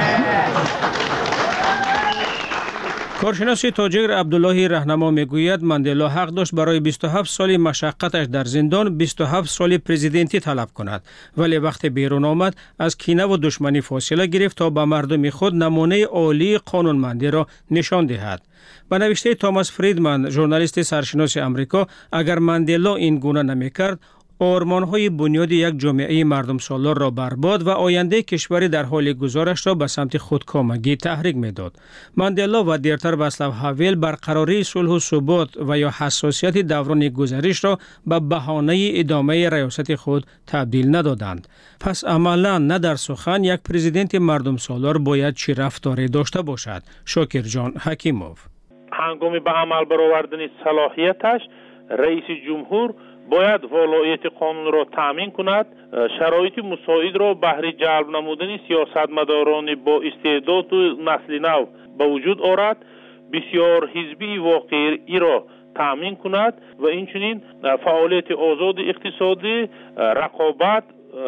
Speaker 2: کارشناس تاجر عبدالله رهنما میگوید ماندلا حق داشت برای 27 سال مشقتش در زندان 27 سال پرزیدنتی طلب کند، ولی وقتی بیرون آمد از کینه و دشمنی فاصله گرفت تا به مردم خود نمونه عالی قانونمندی را نشان دهد. به نوشته توماس فریدمن، ژورنالیست سرشناس آمریکا، اگر ماندلا این گونه نمیکرد آرمان‌های بنیادی یک جامعه مردم سالار را برباد و آینده کشوری در حال گذارش را به سمت خودکامگی تحریک می‌داد. ماندلا و دیرتر واصلاو هاول برقراری صلح و ثبات و یا حساسیت دوران گذشته را به بهانه ادامه ریاست خود تبدیل ندادند. پس عملاً نه در سخن یک پرزیدنت مردم سالار باید چی رفتاری داشته باشد. شاکر جان حکیموف.
Speaker 22: هنگام به عمل برآوردن صلاحیتش رئیس جمهور باید ولایت قانون را تامین کند، شرایط مساعد را بهر جلب نمودن سیاستمداران با استعداد و نسل نو به وجود آورد، بسیار حزبی واقعی را تامین کند و اینچنین فعالیت آزاد اقتصادی، رقابت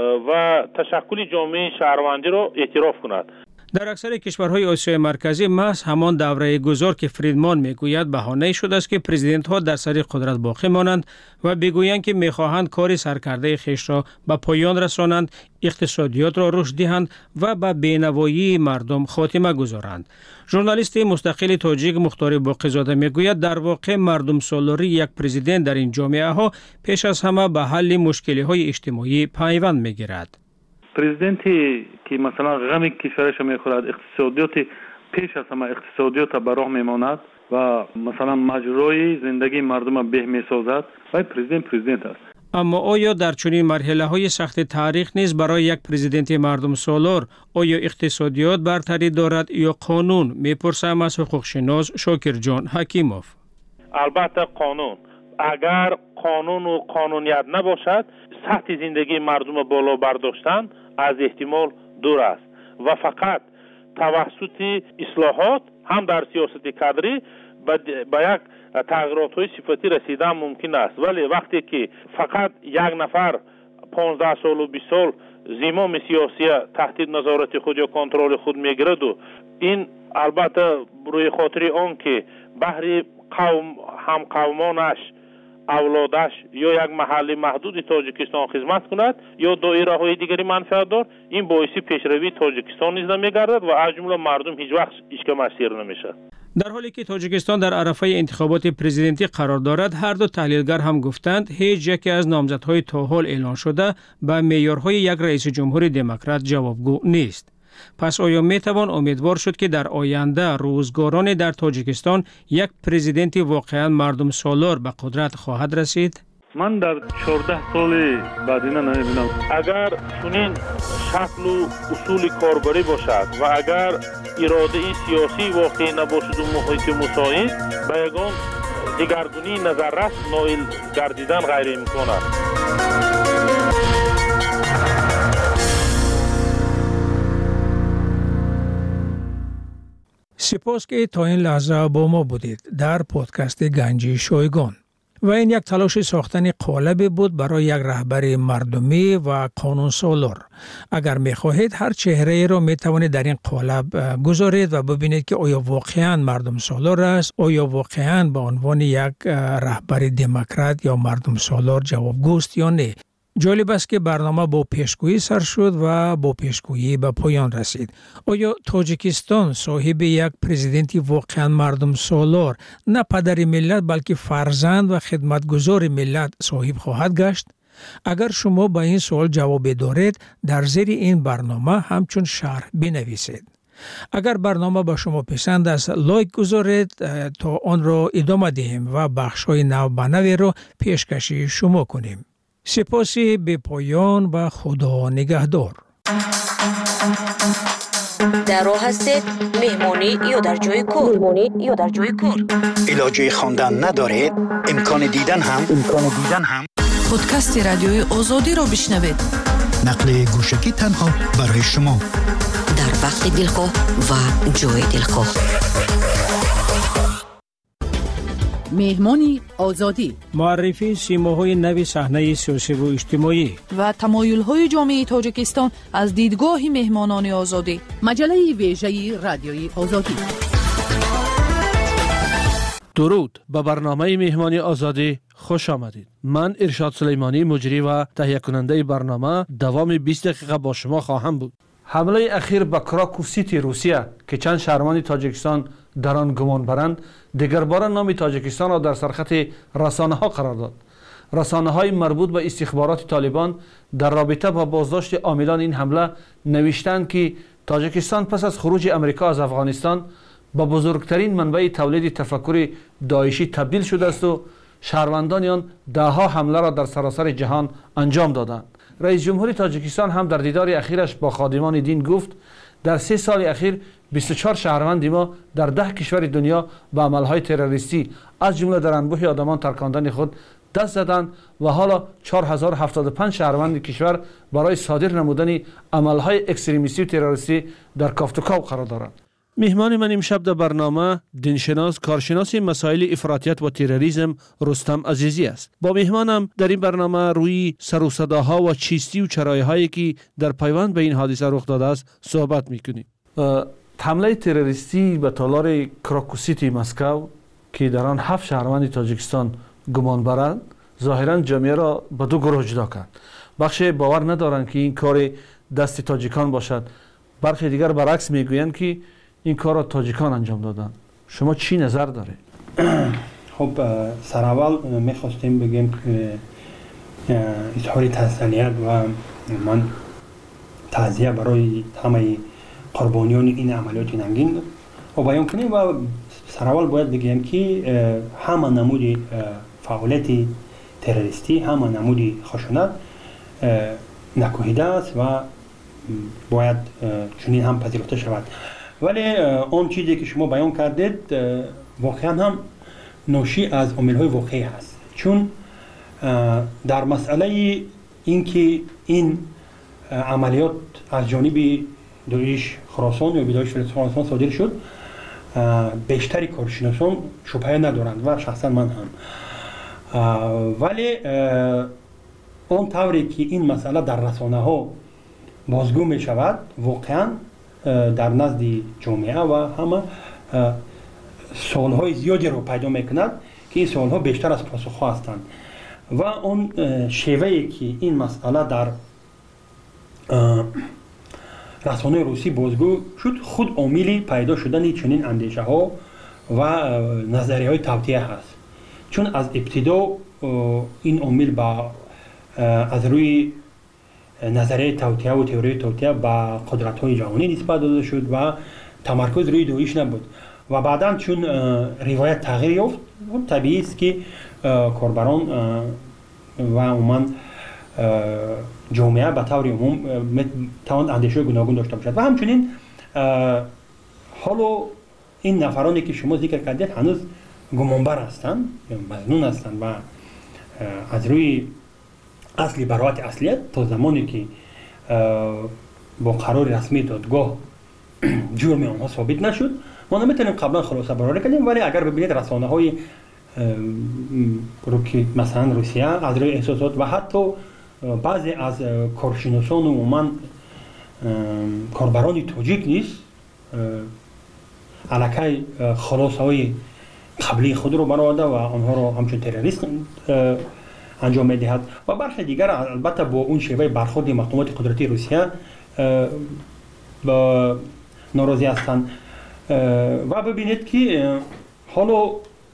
Speaker 22: و تشکل جامعه شهروندی را اعتراف کند.
Speaker 2: در اکثر کشورهای آسیای مرکزی محض همان دوره گذار که فریدمان میگوید بهانه شده است که پرزیدنت ها در سر قدرت باقی مانند و بگویند که میخواهند کار سرکرده خیش را به پایان رسانند، اقتصادیات را رشد دهند و به بینوایی مردم خاتمه گذارند. ژورنالیست مستقل تاجیک مختار باقی‌زاده میگوید در واقع مردم سالاری یک پرزیدنت در این جامعه ها پیش از همه به حل مشکلی های اجتماعی پیوند میگیرد.
Speaker 21: پرزیدنتی که مثلا غم کشورش میخورد، اقتصادیات پیش از همه اقتصادیات به راه میماند و مثلا مجرای زندگی مردم به میسازد و پرزیدنت است.
Speaker 2: اما آیا در چنین مرحله های سخت تاریخ نیز برای یک پرزیدنت مردم سالار آیا اقتصادیات برتری دارد یا قانون؟ میپرسم از حقوق شناس شاکر جان حکیموف.
Speaker 22: البته قانون. اگر قانون و قانونیت نباشد سطح زندگی مردم بالا برداشتن از احتمال دور است و فقط توسط اصلاحات هم در سیاست کادری به یک تغییرات‌های صفتی رسیدن ممکن است. ولی وقتی که فقط یک نفر 15 سال و 20 سال زمام سیاسی تحت نظارت خود یا کنترل خود میگیرد و این البته روی خاطر آن که بهر قوم هم قومانش اولادش یا یک محل محدود تاجیکستان خدمت کند یا دایره های دیگری منفعت دار، این باعث پیشروی تاجیکستان نیز نمیگردد و از جمله مردم هیچ وقت اشک مسیر نمیشه.
Speaker 18: در حالی که تاجیکستان در عرصه انتخابات پرزیدنتی قرار دارد، هر دو تحلیلگر هم گفتند هیچ یکی از نامزدهای تا حال اعلان شده به معیارهای یک رئیس جمهور دموکرات جوابگو نیست. پس آیا می توان امیدوار شد که در آینده روزگاران در تاجیکستان یک پرزیدنت واقعا مردم سالار به قدرت خواهد رسید؟
Speaker 21: من در 14 سال بعدینه نمیبینم.
Speaker 22: اگر چنین شکل و اصول کاربری باشد و اگر اراده سیاسی واقعی نباشد و محیط مساعد، به یگان دگرگونی نظررس نائل گردیدن غیر امکان است.
Speaker 18: سپاس که تا این لحظه با ما بودید در پادکست گنجی شایگان. و این یک تلاش ساختن قالب بود برای یک رهبر مردمی و قانون سالار. اگر می خواهید هر چهره را می توانید در این قالب گذارید و ببینید که آیا واقعا مردم سالار است، آیا واقعا به عنوان یک رهبر دموکرات یا مردم سالار جوابگوست یا نه. جالب است که برنامه با پیشگویی سر شد و با پیشگویی به پایان رسید. آیا تاجیکستان صاحب یک پرزیدنتی واقعا مردم سالار، نه پدر ملت بلکه فرزند و خدمتگزار ملت صاحب خواهد گشت؟ اگر شما به این سوال جواب دارید، در زیر این برنامه همچون شرح بنویسید. اگر برنامه به شما پسند است، لایک گذارید تا آن را ادامه دهیم و بخش‌های نو به نو را پیشکشی شما کنیم. سپاسی به پایان و خدا نگهدار.
Speaker 16: در راه هستید، مهمانی یا در جای کار.
Speaker 19: علاجه خواندن ندارید، امکان دیدن هم
Speaker 8: پادکست رادیوی آزادی را بشنوید.
Speaker 19: نقل گوشکی تنها برای شما
Speaker 16: در وقت دلخواه و جای دلخواه.
Speaker 11: مهمانی آزادی،
Speaker 18: معرفی سیماهای نوی صحنه سیاسی و اجتماعی
Speaker 8: و تمایل‌های جامعه تاجیکستان از دیدگاه مهمانان آزادی.
Speaker 11: مجله ویژه رادیوی آزادی.
Speaker 4: درود، به برنامه مهمانی آزادی خوش آمدید. من ارشاد سلیمانی، مجری و تهیه کننده برنامه، دوام 20 دقیقه با شما خواهم بود. حمله اخیر به کراکوف سیتی روسیه که چند شهروند تاجیکستان در آن گمان برند، دیگر بار نام تاجیکستان را در سرخط رسانه ها قرار داد. رسانه های مربوط به استخبارات طالبان در رابطه با بازداشت عاملان این حمله نوشتند که تاجیکستان پس از خروج امریکا از افغانستان با بزرگترین منبع تولید تفکر داعشی تبدیل شده است و شهروندان آن دهها حمله را در سراسر جهان انجام دادند. رئیس جمهوری تاجیکستان هم در دیدار اخیرش با خادمان دین گفت در 3 سال اخیر 24 شهروند ما در 10 کشور دنیا به عملهای تروریستی از جمله در انبوه آدمان ترکاندن خود دست زدند و حالا 4075 شهروند کشور برای صادر نمودن عملهای اکستریمیستی و تروریستی در کافتوکاو قرار دارند. مهمان من امشب در برنامه دینشناس، کارشناس مسائل افراطیت و تروریسم رستم عزیزی است. با مهمانم در این برنامه روی سر و صداها و چیستی و چرایهایی که در پیوند به این حادثه رخ داده است صحبت میکنیم. حمله تروریستی به تالار کراکوف سیتی مسکو که در آن 7 شهروند تاجیکستان گمان برند، ظاهرا جامعه را به 2 گروه جدا کرد. بخش باور ندارند که این کار دست تاجیکان باشد، برخی دیگر برعکس میگویند که این کار را تاجیکان انجام دادن. شما چی نظر داره؟
Speaker 6: خب سر اول میخواستیم بگیم که اظهار تسلیت و من تعزیه برای همه قربانیان این عملیات ننگین و بیان کنیم و سر اول باید بگیم که همه نمود فعالیت تروریستی، همه نمود خشونت نکوهیده است و باید چنین هم پذیرفته شود. ولی اون چیزی که شما بیان کردید واقعا هم ناشی از عامل‌های واقعی هست، چون در مسئله اینکه این عملیات از جانب داعش خراسان یا داعش خراسان صادر شد، بیشتری کارشناسان شبهه ندارند و شخصا من هم. ولی اون طوری که این مسئله در رسانه ها بازگو می شود واقعا در نزد جامعه و همه سوالهای زیادی رو پیدا می کند که این سوالها بیشتر از پاسخ هستند و اون شیوهی که این مسئله در رسانه روسی بازگو شد خود عاملی پیدا شدن چنین اندیشه ها و نظریه های توطئه هست. چون از ابتدا این عامل با از روی نظریه توطئه و تئوری توطئه با قدرت های جهانی نسبت داده شد و تمرکز روی داعش نبود و بعدا چون روایت تغییر یافت طبیعی است که کاربران و عموما جامعه به طور عموم توان اندیشه گوناگون داشته باشد و همچنین حالا این نفرانی که شما ذکر کردید هنوز گمانبر هستند یا مظنون هستند و از روی اصلی براءت اصلیت تا زمانی که با قرار رسمی دادگاه جرم آنها ثابت نشد ما نمیتونیم قبلا خلاصه برآوری کنیم. ولی اگر ببینید رسانه های مثلا روسیه از روی احساسات و حتی بعضی از کارشناسان و عموما کاربران تاجیک نیست علاکه خلاصه های قبلی خود رو برآورده و آنها رو همچون تروریست انجام میدهد و برخی دیگر البته با اون شیوه برخورد مقامات قدرتی روسیه ناراضی هستند و ببینید که حالا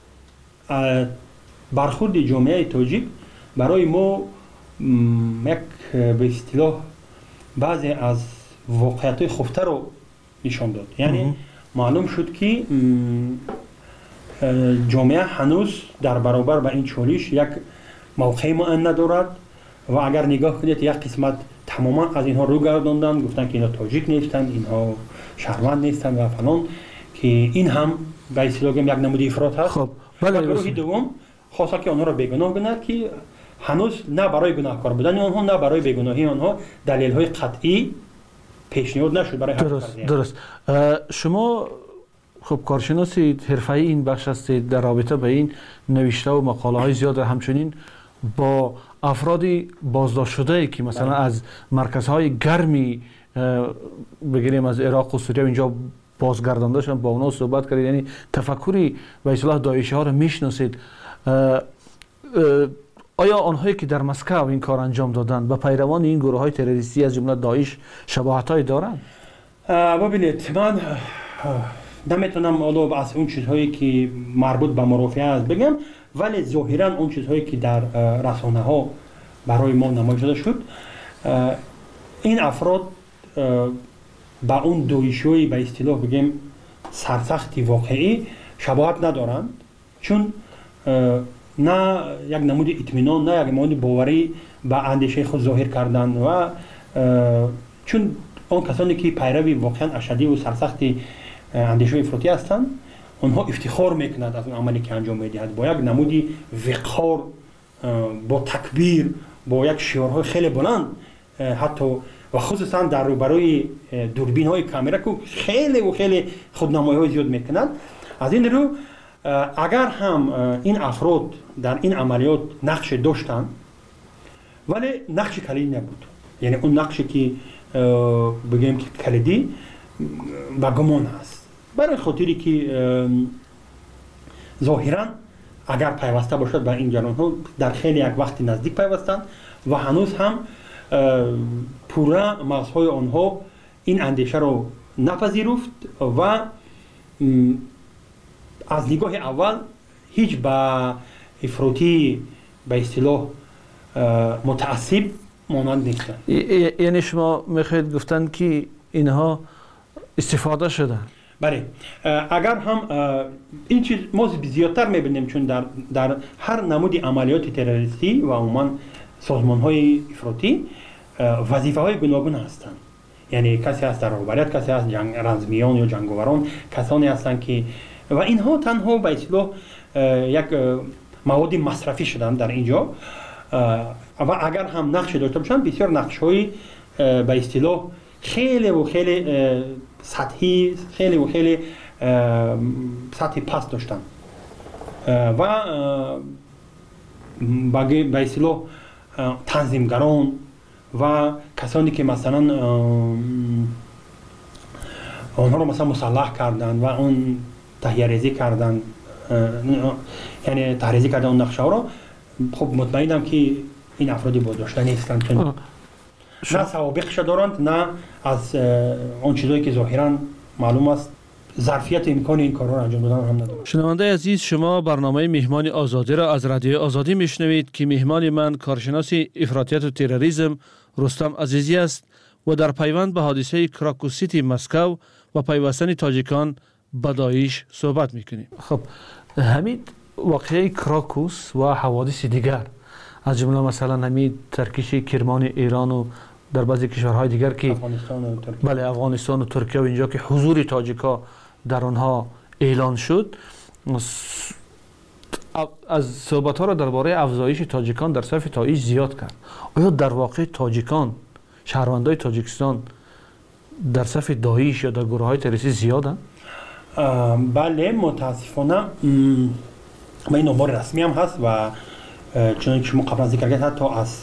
Speaker 6: برخورد جامعه تاجیک برای ما یک به اصطلاح بعضی از واقعیت‌های خفته رو نشان داد. یعنی معلوم شد که جامعه هنوز در برابر با این چالش یک موقع معین ندارد و اگر نگاه کنید یک قسمت تماما از اینها رو گرداندن گفتن که اینا تاجیک نیستند اینها شهروند نیستند و فلان که این هم به اصطلاح یک نمود افراط هست.
Speaker 4: خب
Speaker 6: و گروه دوم خواسته که آنها را بیگناه کنند که هنوز نه برای گناهکار بودن آنها نه برای بیگناهی آنها دلیل های قطعی پیشنهاد نشد برای
Speaker 4: درست. شما خب کارشناسی حرفه‌ای این بخش هستید در رابطه به این نوشته و مقاله های زیاد همچنین با افرادی بازداشت شده که مثلا از مرکزهای گرمی بگیریم از عراق و سوریه اینجا بازگردانده شدن با اونا صحبت کردید یعنی تفکری به اصطلاح داعشی ها رو میشناسید آیا آنهایی که در مسکو این کار انجام دادند به پیروان این گروه های تروریستی از جمله داعش شباهت های دارند؟
Speaker 6: ببینید من نمیتونم الان از اون چیزهایی که مربوط به مرافعه است بگم ولی ظاهرا اون چیزهایی که در رسانه ها برای ما نمایش داده شد این افراد با اون داعشی به اصطلاح بگیم سرسختی واقعی شباهت ندارند چون نه یک نمود اطمینان نه یک نمود باوری به اندیشه خود ظاهر کردن و چون اون کسانی که پیروی واقعا اشدی و سرسختی اندیشه افراطی هستند اونها افتخار میکنند از اون عملی که انجام میدهند با یک نمودی وقار با تکبیر با یک شعارهای خیلی بلند حتی و خصوصا در روبروی دوربین های کامera که خیلی و خیلی خودنمایی های زیاد میکنند. از این رو اگر هم این افراد در این عملیات نقش داشتند ولی نقش کلیدی نبود یعنی اون نقشی که بگیم که کلیدی و گمان هست برای خاطری که ظاهرا اگر پیوسته باشد به این جریان ها در خیلی یک وقت نزدیک پیوستند و هنوز هم پورا مغزهای آنها این اندیشه رو نپذیرفت و از نگاه اول هیچ با افراطی به اصطلاح متعصب مانند نیستن.
Speaker 4: یعنی شما میخواید گفتن که اینها استفاده شدن؟
Speaker 6: بله اگر هم این چیز ما زیادتر میبینیم چون در هر نمودی عملیات تروریستی و عموما سازمان های افراطی وظیفه های گوناگون هستند یعنی کسی هست در رهبریت کسی هست رزمیان یا جنگاوران کسانی هستند که و اینها تنها به اصطلاح یک مواد مصرفی شدن در اینجا و اگر هم نقش داشته باشن بسیار نقش های به اصطلاح خیلی و خیلی سطحی خیلی و خیلی سطح پست داشتن و به اصطلاح تنظیمگران و کسانی که مثلا آنها رو مثلا مسلح کردن و اون تهیه ریزی کردن، یعنی تحریزی کردن اون نقشه ها رو، خب مطمئنم که این افرادی بازداشته نیستند، چون نه سوابقش دارند نه از اون چیزایی که ظاهرا معلوم است ظرفیت امکان این کارها رو انجام دادن هم ندارند.
Speaker 4: شنونده عزیز، شما برنامه مهمان آزادی را از رادیوی آزادی میشنوید که مهمان من کارشناس افراطیت و تروریسم رستم عزیزی است و در پیوند به حادثه کراکوس سیتی مسکو و پیوستن تاجیکان به داعش صحبت میکنیم. خب همین واقعه کراکوس و حوادث دیگر از جمله مثلا همین ترکیش کرمان ایران و در بعضی کشورهای دیگر که افغانستان و ترکیه و اینجا که حضور تاجیکا در آنها اعلان شد، از صحبت ها را درباره افزایش تاجیکان در صف داعش زیاد کرد. آیا در واقع تاجیکان، شهروندای تاجیکستان در صف داعش یا در گروه های تروریستی زیادن؟
Speaker 6: بله، متاسفانه این آمار رسمی هم هست و چون شما قبلا ذکر کردید حتی از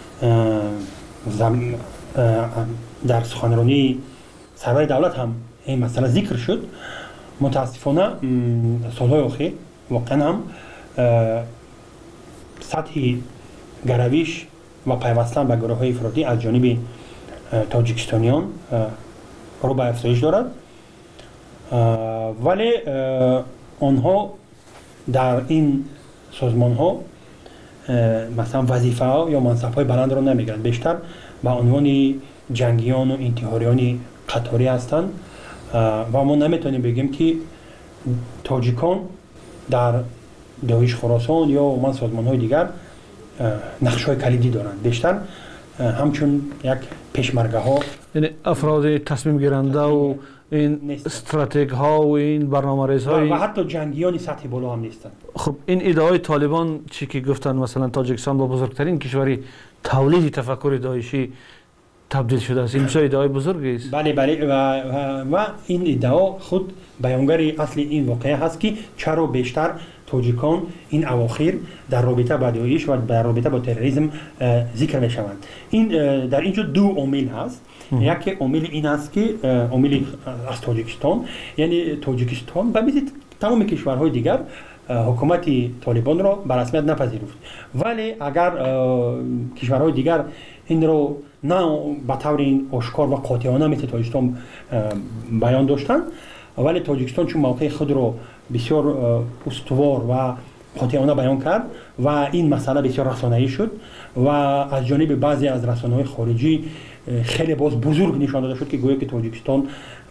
Speaker 6: در سخنرانی سرور دولت هم این مسئله ذکر شد. متاسفانه سالهای اخیر واقعا هم سطح گرویش و پیوستن به گروه های افراطی از جانب تاجیکستانیان رو به افزایش دارد، ولی آنها در این سازمان ها مثلا وظیفه ها یا منصب های بلند را نمیگیرند، بیشتر به عنوان جنگیان و انتحاریان قطاری هستند و ما نمیتونیم بگیم که تاجیکان در داعش خراسان یا من سازمان های دیگر نقش های کلیدی دارند، بیشتر همچون یک پیشمرگه ها،
Speaker 4: یعنی افراد تصمیم گیرنده و این استراتژی ها و این برنامه‌ریز های
Speaker 6: و حتی جنگیان سطح بالا هم نیستند.
Speaker 4: خب این ادعای طالبان چی که گفتن مثلا تاجیکستان با بزرگترین کشوری تولید تفکر داعشی تبدیل شده است، این چه ادعای بزرگی است؟
Speaker 6: بله و این ادعا خود بیانگر اصل این واقعه هست که چرا بیشتر تاجیکان این اواخر در رابطه با داعش و در رابطه با تروریسم ذکر می شوند. این در اینجا دو عامل هست. یک عامل این است که عامل از تاجیکستان، یعنی تاجیکستان به مثل تمام کشورهای دیگر حکومت طالبان را به رسمیت نپذیرفت، ولی اگر کشورهای دیگر این رو نه به طور آشکار و قاطعانه مثل تاجیکستان بیان داشتند، ولی تاجیکستان چون موقع خود را بسیار استوار و قاطعانه بیان کرد و این مسئله بسیار رسانه‌ای شد و از جانب بعضی از رسانه‌های خارجی خیلی باز بزرگ نشان داده شد که گویا که تاجیکستان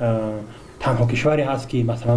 Speaker 6: تنها کشوری هست که مثلا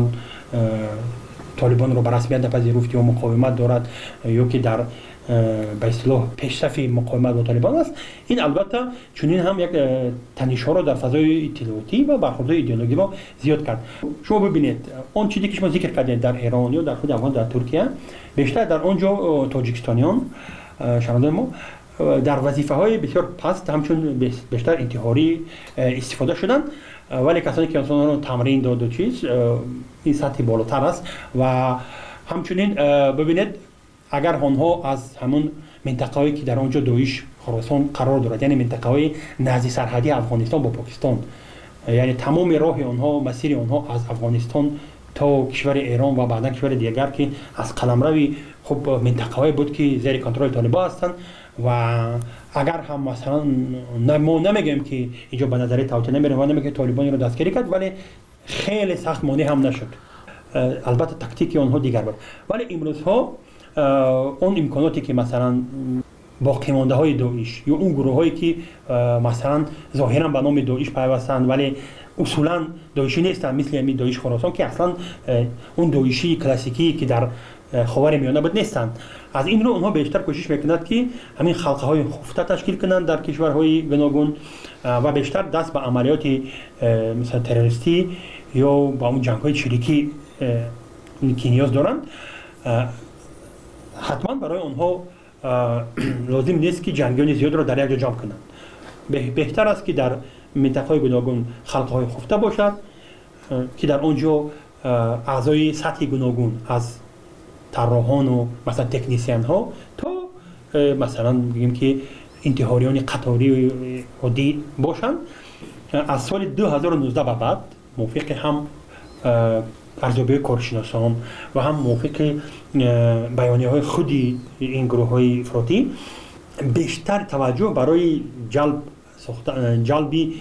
Speaker 6: طالبان رو به رسمیت نپذیرفت یا مقاومت دارد یا که در به اصطلاح پیش صف مقاومت با طالبان است. این البته چنین هم یک تنش‌ها را در فضای اطلاعاتی و برخوردهای ایدئولوژی را زیاد کرد. شما ببینید اون چیزی که شما ذکر کردید در ایران یا در خود افغان در ترکیه، بیشتر در آنجا تاجیکستانیان شهروندان ما در وظیفه‌های بسیار پست همچون بیشتر انتحاری استفاده شدن، ولی کسانی که آنها رو تمرین داد و چیز این سطح بالاتر است و همچنین ببینید اگر آنها از همون منطقه‌ای که در آنجا داعش خراسان قرار دارد، یعنی منطقه‌های نزدیک سرحدی افغانستان با پاکستان، یعنی تمام راه آنها، مسیر آنها از افغانستان تا کشور ایران و بعدا کشور دیگر که از قلمروی خب منطقه‌ای بود که زیر کنترل طالبان هستند و اگر هم مثلا ما نمیگیم که اینجا به نظر توطئه نمیره و نمیگه طالبان رو دستگیری کرد، ولی خیلی سخت مانع هم نشد. البته تاکتیک آنها دیگر بود، ولی امروزها اون امکاناتی که مثلا باقی مانده های داعش یا اون گروه هایی که مثلا ظاهرا به نام داعش پیوستند ولی اصولا داعشی نیستند، مثل همین داعش خراسان که اصلا اون داعشی کلاسیکی که در خاور میانه بود نیستند، از این رو اونها بیشتر کوشش میکنند که همین خلقه های خفته تشکیل کنند در کشورهای گوناگون و بیشتر دست به عملیات مثلا تروریستی یا با اون جنگ های چریکی که نیاز دارند. حتما برای اونها لازم نیست که جنگیان زیاد را در یک جا جمع کنند. بهتر است که در منطقه‌های گوناگون خلقه‌های خفته باشد که در آنجا اعضای سطح گوناگون از طراحان و مثلا تکنیسیان ها تا مثلا بگیم که انتحاریان قطاری عادی باشند. از سال 2019 به بعد موافق هم ارزیابی کارشناسان و هم موافق بیانیه های خودی این گروه های افراطی بیشتر توجه برای جلبی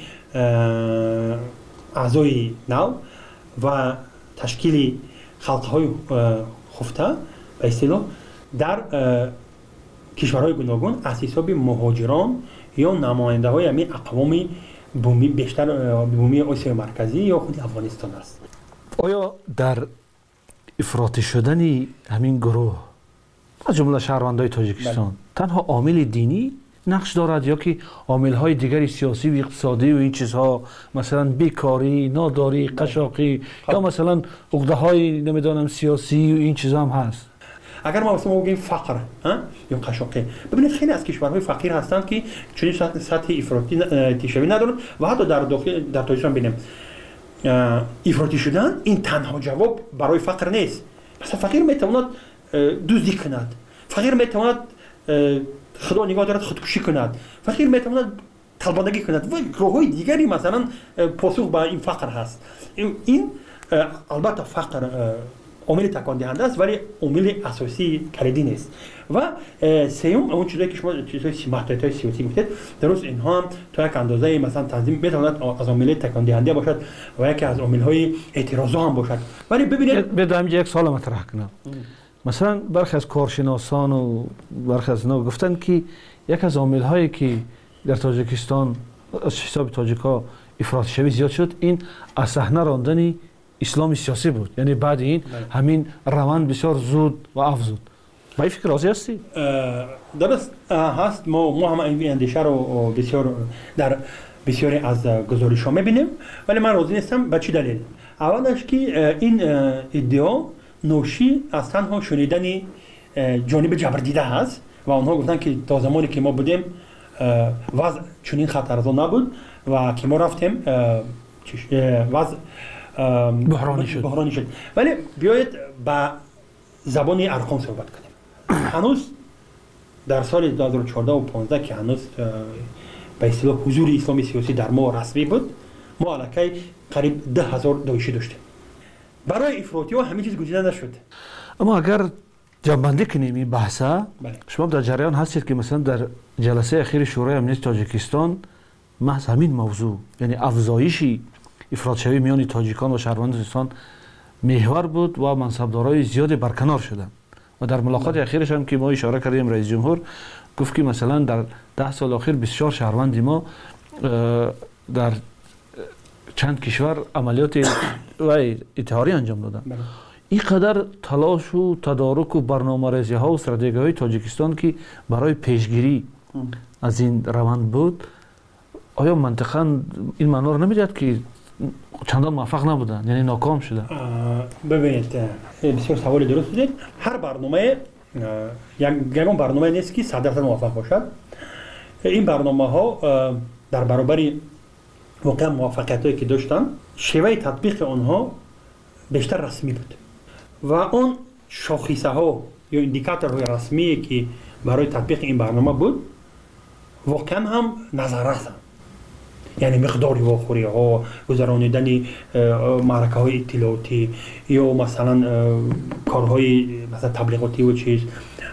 Speaker 6: اعضای نو و تشکیل خلق های خفته به اصطلاح در کشورهای گوناگون از حساب مهاجران یا نماینده های همین اقوام بومی بیشتر بومی آسیا مرکزی یا خود افغانستان است.
Speaker 4: آیا در افراطی شدن همین گروه از جمله شهروندان تاجیکستان تنها عامل دینی نقش دارد یا که عامل‌های دیگری سیاسی و اقتصادی و این چیزها مثلا بیکاری، ناداری، قشاقی یا مثلا عقده‌های نمیدونم سیاسی و این چیزها هم هست؟
Speaker 6: اگر ما مثلا بگیم فقر یا قشاقی، ببینید خیلی از کشورهای فقیر هستند که چنین سطح افراطی شوی ندارند و حتی در داخل در تاجیکستان ببینیم افراطی شدن این تنها جواب برای فقر نیست. مثلا فقیر میتواند دزدی کند، فقیر میتواند خدا نگاه دارد خودکشی کند، فقیر میتواند طلبندگی کند و راه‌های دیگری مثلا پاسخ به این فقر هست. این البته فقر عامل تکان دهنده است ولی عامل اساسی کلیدی نیست. و سوم اون چیزایی که شما چیزهای محدودیت‌های سیاسی گفتید، درست اینها هم تا یک اندازه مثلا تنظیم میتواند از عامل تکان دهنده باشد و یکی از عامل‌های اعتراض هم باشد. ولی ببینید
Speaker 4: بدم یک سوال مطرح کنم. مثلا برخی از کارشناسان و برخی از اینا گفتن که یک از عامل‌هایی که در تاجیکستان از حساب تاجیک‌ها افراطی شوی زیاد شد این از صحنه راندن اسلام سیاسی بود. یعنی بعد این همین روند بسیار زود و افزود. با این فکر راضی هستی؟
Speaker 6: درست هست. ما هم این اندیشه رو بسیار در بسیاری از گزارش‌ها می‌بینیم ولی من راضی نیستم. به چه دلیل؟ اولش که این ادعا نوشی از تنها شنیدن جانب جبردیده هست و آنها گفتن که تا زمانی که ما بودیم وضع چنین خطرزا نبود و که ما رفتیم وضع بحرانی شد. ولی بیایید با زبان ارقام صحبت کنیم. هنوز در سال 2014 و 15 که هنوز به اصطلاح حضور اسلامی سیاسی در ما رسمی بود، ما الکی قریب 10,000 داعشی داشتیم. برای افراطی‌ها همه چیز گزیده نشد.
Speaker 4: اما اگر جمع‌بندی کنیم این بحثا، شما در جریان هستید که مثلا در جلسه اخیر شورای امنیت تاجیکستان محض همین موضوع یعنی افزایش افراط شوی میان تاجیکان و شهروندان تاجیکستان محور بود و منصبدارای زیادی برکنار شدند و در ملاقات اخیرش هم که ما اشاره کردیم رئیس جمهور گفت که مثلا در 10 سال اخیر بسیار شهروند ما در چند کشور عملیات و انتحاری انجام دادن. اینقدر تلاش و تدارک و برنامه‌ریزی ها و استراتژی های تاجیکستان که برای پیشگیری از این روند بود، آیا منطقاً این معنا رو نمیداد که چندان موفق نبودن یعنی ناکام شدن؟
Speaker 6: ببینید بسیار سوال درست دید. هر برنامه یگان برنامه نیست که 100% موفق باشد. این برنامه ها در برابر واقعا موفقیتایی که داشتن شیوه تطبیق آنها بیشتر رسمی بود و اون شاخصه ها یا ایندیکاتورهای رسمی که برای تطبیق این برنامه بود واقعا هم نظررس هم. یعنی مقداری واخوری ها، گذراندن معرکه های اطلاعاتی یا مثلا کارهای مثلا تبلیغاتی و چیز،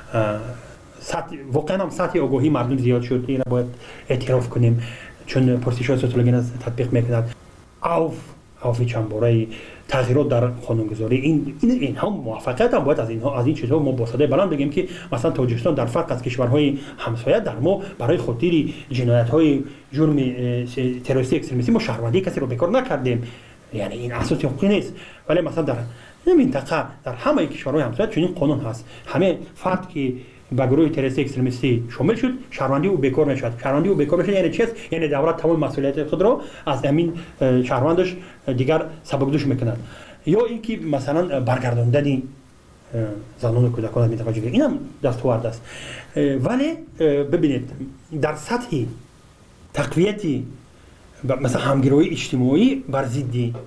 Speaker 6: واقعا هم سطح آگاهی مردم زیاد شد. این باید اعتراف کنیم چون پرسش‌های سوسیولوژی تطبیق میکند. عوف چند باره تغییرات در قانونگذاری این هم موفقیت هم باید از این چیزها ما با صدای بلند بگیم که مثلا تاجیکستان در فرق از کشورهای همسایه در ما برای خاطر جنایت‌های جرم تروریستی اکستریمیستی ما شهروندی کسی رو بیکار نکردیم. یعنی این اساس حقوقی نیست ولی مثلا در این منطقه در همه کشورهای همسایه چنین قانون هست. همه فرد که با گروه تروریستی اکستریمیستی شامل شد شهروندی او بیکار میشد. شهروندی او بیکار میشد یعنی چی است؟ یعنی دولت تمام مسئولیت خود را از همین شهروندش دیگر سبکدوش میکند. یا اینکه مثلا برگرداندن زنان و کودکان از منطقه جنوبی، این هم دستاورد است. ولی ببینید در سطح تقویت مثلا همگرایی اجتماعی بر ضد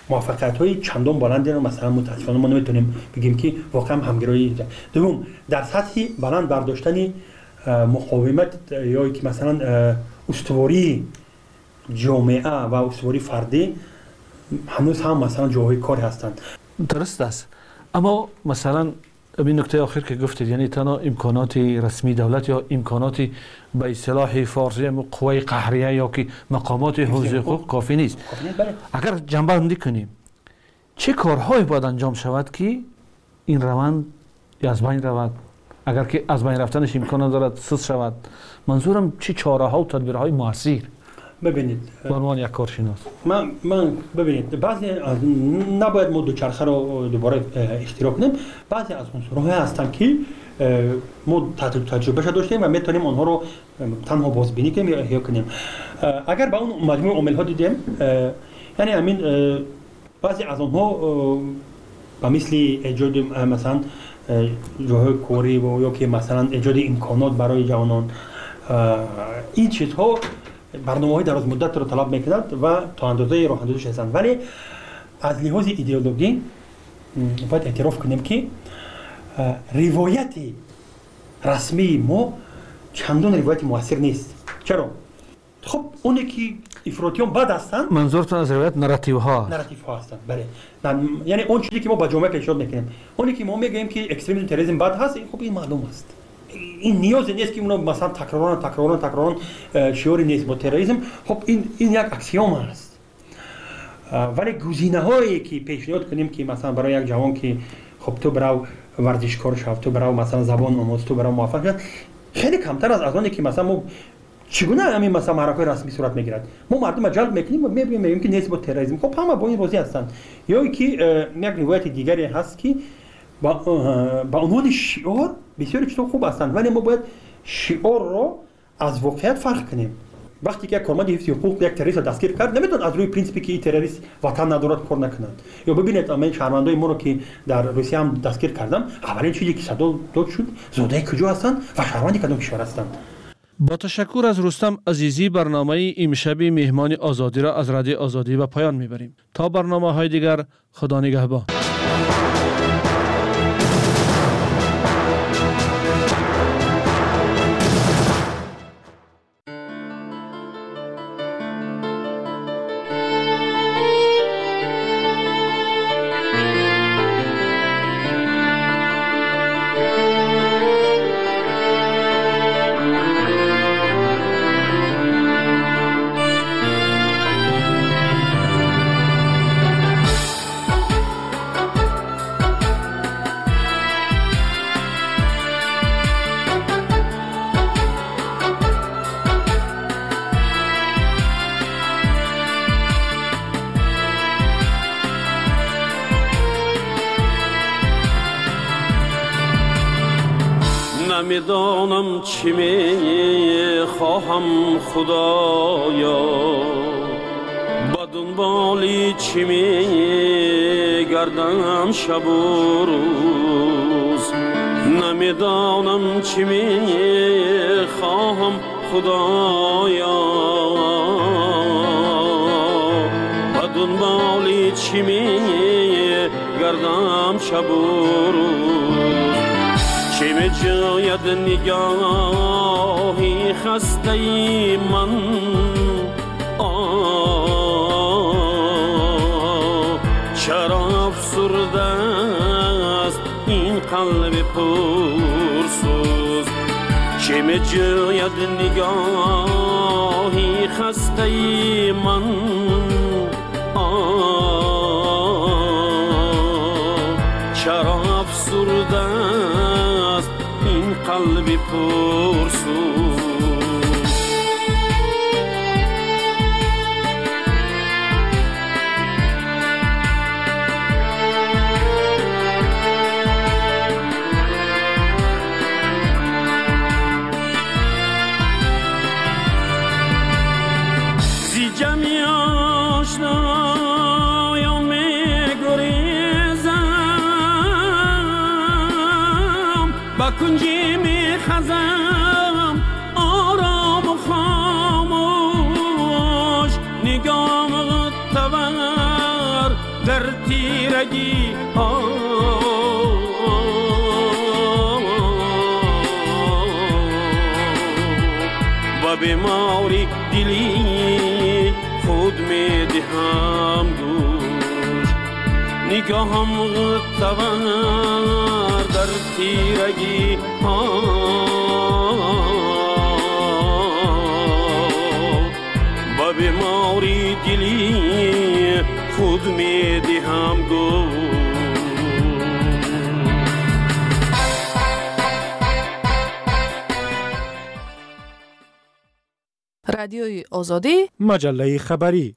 Speaker 6: موفقیت‌های چندان بلندی رو مثلا متاسفانه ما نمیتونیم بگیم که واقعا همگرایی. دوم در سطح بلند برداشتن مقاومت یا که مثلا استواری جامعه و استواری فردی هنوز هم مثلا جاهای کار هستند.
Speaker 4: درست است. اما مثلا این نکته آخر که گفتید، یعنی تنها امکانات رسمی دولت یا امکانات به اصطلاح فارسی قوای قهریه یا که مقامات حفظ حقوق کافی نیست. اگر جنبه بندی کنیم چه کارهایی باید انجام شود که این روند از بین رود؟ اگر که از بین رفتنش امکان دارد سست شود، منظورم چه چاره ها و تدبیرهای موثر؟
Speaker 6: ببینید
Speaker 4: به عنوان یک کارشناس
Speaker 6: من ببینید بعضی نباید ما دوچرخه رو دوباره اختراع کنیم. بعضی از عنصرها هستن که ما تجربهش داشتیم و میتونیم آنها رو تنها بازبینی کنیم یا احیا کنیم. اگر با اون مجموعه عامل ها دیدیم، یعنی همین بعضی از آنها به مثل ایجاد مثلا جاهای کاری و یا که مثلا ایجاد امکانات برای جوانان، این چیزها برنامه‌های دراز مدت رو طلب می‌کند و تا اندازه راه اندازش هستند. ولی از لحاظ ایدئولوژی باید اعتراف کنیم که روایت رسمی ما چندان روایت موثر نیست. چرا؟ خب اونی که افراطیان بد هستند،
Speaker 4: منظورتون از روایت نراتیو ها
Speaker 6: هستند. بله، یعنی اون چیزی که ما با جامعه پیشنهاد می‌کنیم، اونی که ما میگیم که اکستریمیسم تروریسم بد هست، خب این معلوم است. این نیاز نیست که اونو مثلا تکراران شعار نیست با تروریسم. خب این یک اکسیوم است. ولی گزینه‌هایی که پیشنهاد کنیم که مثلا برای یک جوان که خب تو برو ورزشکار شو، تو برو مثلا زبان آموز، تو برو موفق شو، خیلی کمتر از آنی که مثلا ما چگونه همین مثلا معرکه‌های رسمی صورت میگیرد. ما مردم جلب میکنیم و میبینیم که نیست با تروریسم. خب همه با این راضی هستند. یا که یک روایت دیگری هست که با عنوان شعار بسیار چیزا خوب هستند، ولی ما باید شعار رو از واقعیت فرق کنیم. وقتی که یک کارمند حفظ حقوق یک تروریست دستگیر کرد، نمیتونه از روی پرینسیپی که این تروریست وطن ندارد کار نکنند. یا ببینید من شهروندای ما رو که در روسیه هم دستگیر کردم، اولین چیزی که صدا داد شد زاده کجا هستند و شهروندی کدام کشور هستند.
Speaker 4: با تشکر از رستم عزیزی، برنامه امشب مهمان آزادی را از رادیو آزادی به پایان میبریم. تا برنامه‌های دیگر، خدا نگهبان.
Speaker 1: نمیدانم چی می خواهم خدایا، با دنبالی چی می گردم شب و روز. نمیدانم چی می خواهم خدایا، با دنبالی چی می گردم شب و روز. چه می جاید نگاهی خسته ای من، چرا افسرده است این قلب پرسوز. چه می جاید نگاهی خسته ای من، چرا افسرده است این قلب پرسوز. زی جمعی آشنایان می گریزم، با کنجی می خزم آرام و خاموش. نگاه تور در تیرگی ها و بیماری دلی خود می دهم گوش نگاهم تور در تیرگی ها و بیماری دلی خود می دهم گوش.
Speaker 8: رادیوی آزادی
Speaker 13: مجله خبری.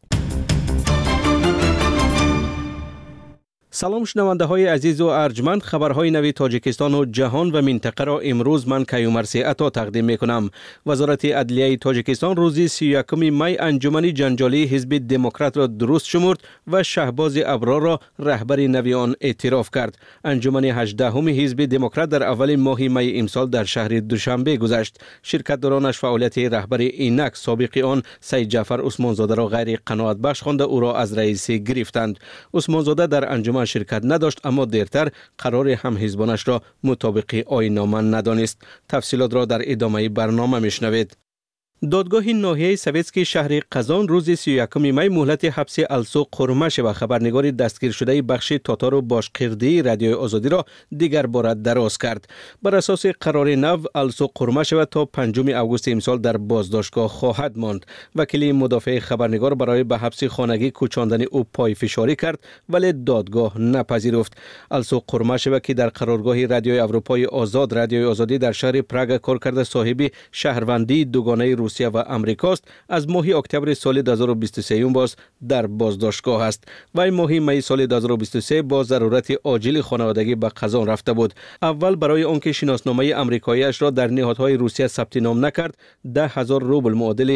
Speaker 2: سلام شنونده های عزیز و ارجمند، خبرهای نوی تاجیکستان و جهان و منطقه را امروز من کیومرثی عطا تقدیم می کنم. وزارت عدلیه تاجیکستان روز 31 می انجمن جنجالی حزب دموکرات را درست شمرد و شهباز ابرار را رهبر نوی آن اعتراف کرد. انجمن 18 حزب دموکرات در اول ماه می امسال در شهر دوشنبه گذشت. شرکتدارانش فعالیت رهبر اینک سابق آن سید جعفر عثمانزاده را غیر قناعت بخش خوانده او را از رئیسی گرفتند. عثمانزاده در انجمن شرکت نداشت، اما دیرتر قرار همحزبانش را مطابق آیین‌نامه ندانست. تفصیلات را در ادامه برنامه میشنوید. دادگاه ناحیه سویتسکی شهر قزان روز 31 می مهلت حبس السو قرمشو خبرنگار دستگیر شده بخش تاتار و باشقردی رادیوی آزادی را دیگر بار دراز کرد. بر اساس قرار نو السو قرمشو تا 5 اوگوست امسال در بازداشتگاه خواهد ماند. وکیل مدافع خبرنگار برای به حبس خانگی کوچاندن او پای فشاری کرد ولی دادگاه نپذیرفت. السو قرمشو که در قرارگاه رادیوی اروپای آزاد رادیوی آزادی در شهر پراگ کار کرده صاحب شهروندی دوگانه روسیه و امریکاست، از ماه اکتبر سال 2023 باز در بازداشتگاه است. وی ماه می سال 2023 با ضرورت عاجل خانوادگی به قزان رفته بود. اول برای آنکه شناسنامه امریکایی‌اش را در نهادهای روسیه ثبت نام نکرد 10,000 روبل معادل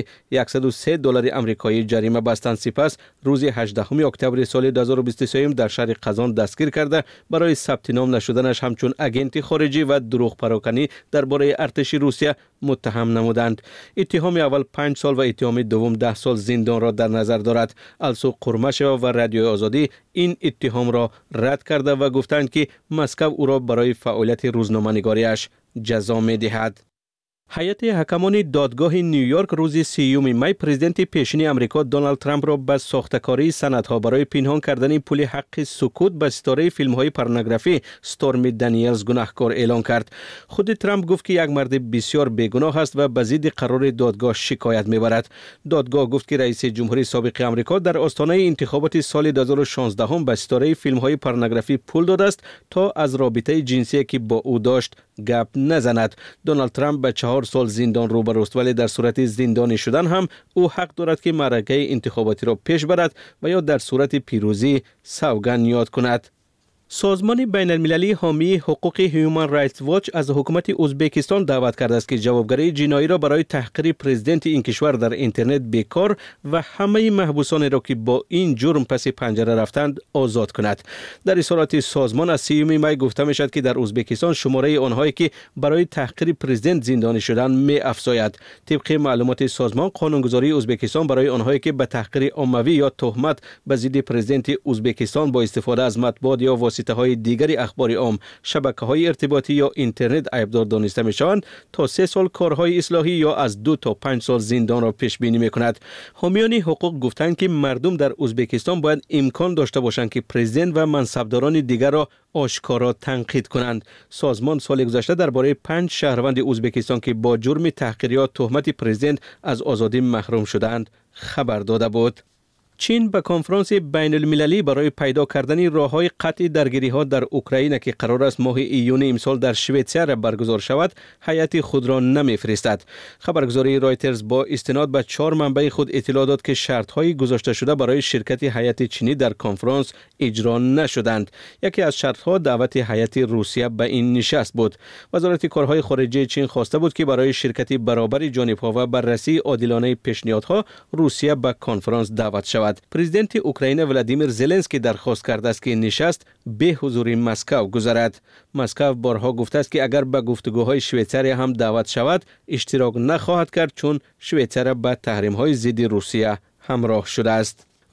Speaker 2: $103 آمریکایی جریمه بستند. سپس روز 18 اکتبر سال 2023 در شهر قزان دستگیر کرده برای ثبت نام نشدنش همچون اگنت خارجی و دروغ پراکنی درباره ارتش روسیه متهم نمودند. اتهام اول 5 سال و اتهام دوم 10 سال زندان را در نظر دارد. السو قرمشو و رادیوی آزادی این اتهام را رد کرده و گفتند که مسکو او را برای فعالیت روزنامه‌نگاریش جزا می‌دهد. هیئت حکمان دادگاه نیویورک روز 30 می پرزیدنت پیشین امریکا دونالد ترامپ را به ساختکاری سندها برای پنهان کردن پول حق سکوت به ستاره فیلم‌های پورنوگرافی استورمی دانیلز گناهکار اعلان کرد. خود ترامپ گفت که یک مرد بسیار بیگناه است و به ضد قرار دادگاه شکایت می‌برد. دادگاه گفت که رئیس جمهوری سابق آمریکا در آستانه انتخابات سال 2016 به ستاره فیلم‌های پورنوگرافی پول داده است تا از رابطه جنسی که با او داشت گپ نزند. دونالد ترامپ به 4 سال زندان روبروست، ولی در صورت زندانی شدن هم او حق دارد که معرکه انتخاباتی را پیش برد و یا در صورت پیروزی سوگند یاد کند. سازمان بین المللی حامی حقوق هیومن رایتس واچ از حکومت ازبکستان دعوت کرده است که جوابگری جنایی را برای تحقیر پرزیدنت این کشور در اینترنت بیکار و همه محبوسان را که با این جرم پس پنجره رفتند آزاد کند. در اظهارات سازمان از 30 می گفته می شود که در ازبکستان شماره آنهایی که برای تحقیر پرزیدنت زندانی شدند می افزاید. طبق معلومات سازمان قانونگذاری ازبکستان برای آنهایی که به تحقیر عمومی یا تهمت به ضد پرزیدنت ازبکستان با استفاده از مطبوعات یا واسطه‌های دیگری اخبار عام، شبکه‌های ارتباطی یا اینترنت عیبدار دانسته می‌شوند تا 3 سال کارهای اصلاحی یا از 2 تا 5 سال زندان را پیش بینی می‌کند. حامیان حقوق گفتند که مردم در ازبکستان باید امکان داشته باشند که پرزیدنت و منصبداران دیگر را آشکارا تنقید کنند. سازمان سال گذشته درباره 5 شهروند ازبکستان که با جرم تحقیر یا تهمت پرزیدنت از آزادی محروم شدند خبر داده بود. چین به کنفرانس بین المللی برای پیدا کردن راه‌های قطع درگیری‌ها در اوکراین که قرار است ماه ایون امسال در شویتزر برگزار شود، هیئت خود را نمی‌فرستد. خبرگزاری رایترز با استناد به 4 منبع خود اطلاع داد که شرط‌های گذاشته شده برای شرکت هیئت چینی در کنفرانس اجرا نشدند. یکی از شرط‌ها دعوت هیئت روسیه به این نشست بود. وزارت کارهای خارجه چین خواسته بود که برای شرکت برابر جانب‌ها و بررسی عادلانه پیشنهادها روسیه به کنفرانس دعوت شود. پرزیدنت اوکراین ولادیمیر زلنسکی درخواست کرده است که نشست به حضور مسکو گذرد. مسکو بارها گفته است که اگر به گفتگوهای شویتزر هم دعوت شود اشتراک نخواهد کرد، چون شویتزر به تحریم‌های ضد روسیه همراه شده است.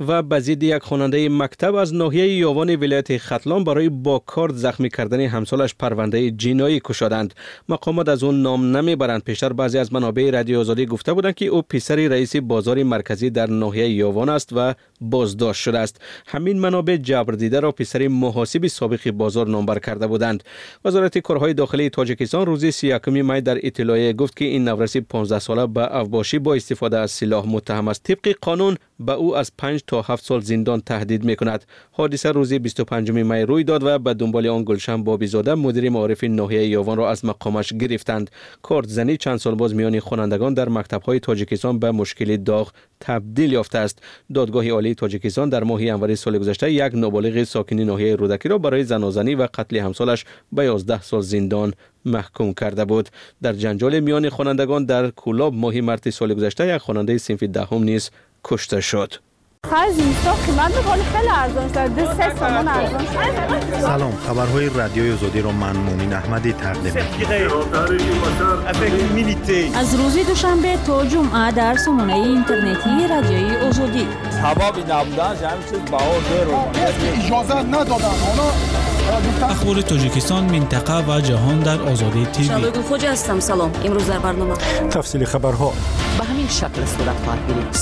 Speaker 2: و بزید یک خواننده مکتب از ناحیه یاوان ولایت ختلان برای با کارد زخمی کردن همسالش پرونده جنایی کشادند. مقامات از اون نام نمیبرند. پیشتر بعضی از منابع رادیو آزادی گفته بودند که او پسر رئیس بازار مرکزی در ناحیه یاوان است و بازداشت شده است. همین منابع جبردیده را پسر محاسب سابق بازار نامبر کرده بودند. وزارت کارهای داخلی تاجیکستان روز 31 می در اطلاعیه گفت که این نورسی 15 ساله به اوباشی با استفاده از سلاح متهم است. طبق قانون به او از 5 تا 7 سال زندان تهدید میکند. حادثه روز 25 می روی داد و به دنبال آن گلشن بابیزاده مدیر معارف ناحیه یاوان را از مقامش گرفتند. کارت زنی چند سال باز میان خوانندگان در مکتب‌های تاجیکستان به مشکل داغ تبدیل یافته است. دادگاه عالی تاجیکستان در ماه انور سال گذشته یک نابالغ ساکن ناحیه رودکی را برای زنازنی و قتل همسالش به 11 سال زندان محکوم کرده بود. در جنجال میان خوانندگان در کولاب ماه مارس سال گذشته یک خواننده صنف دهم نیز کشته شد.
Speaker 5: سلام، خبرهای رادیوی آزادی را من مومن احمدی تقدیم می‌کنم.
Speaker 11: از روز دوشنبه تا جمعه در سامانه اینترنتی رادیوی آزادی.
Speaker 7: حبابی نبودن همین چیز اجازه ندادن.
Speaker 23: اخبار تاجیکستان، منطقه و جهان در آزادی تیوی.
Speaker 16: شادو خوج هستم. سلام. امروز در برنامه
Speaker 5: تفصیل خبرها
Speaker 16: به همین شکل صورت خواهد گرفت.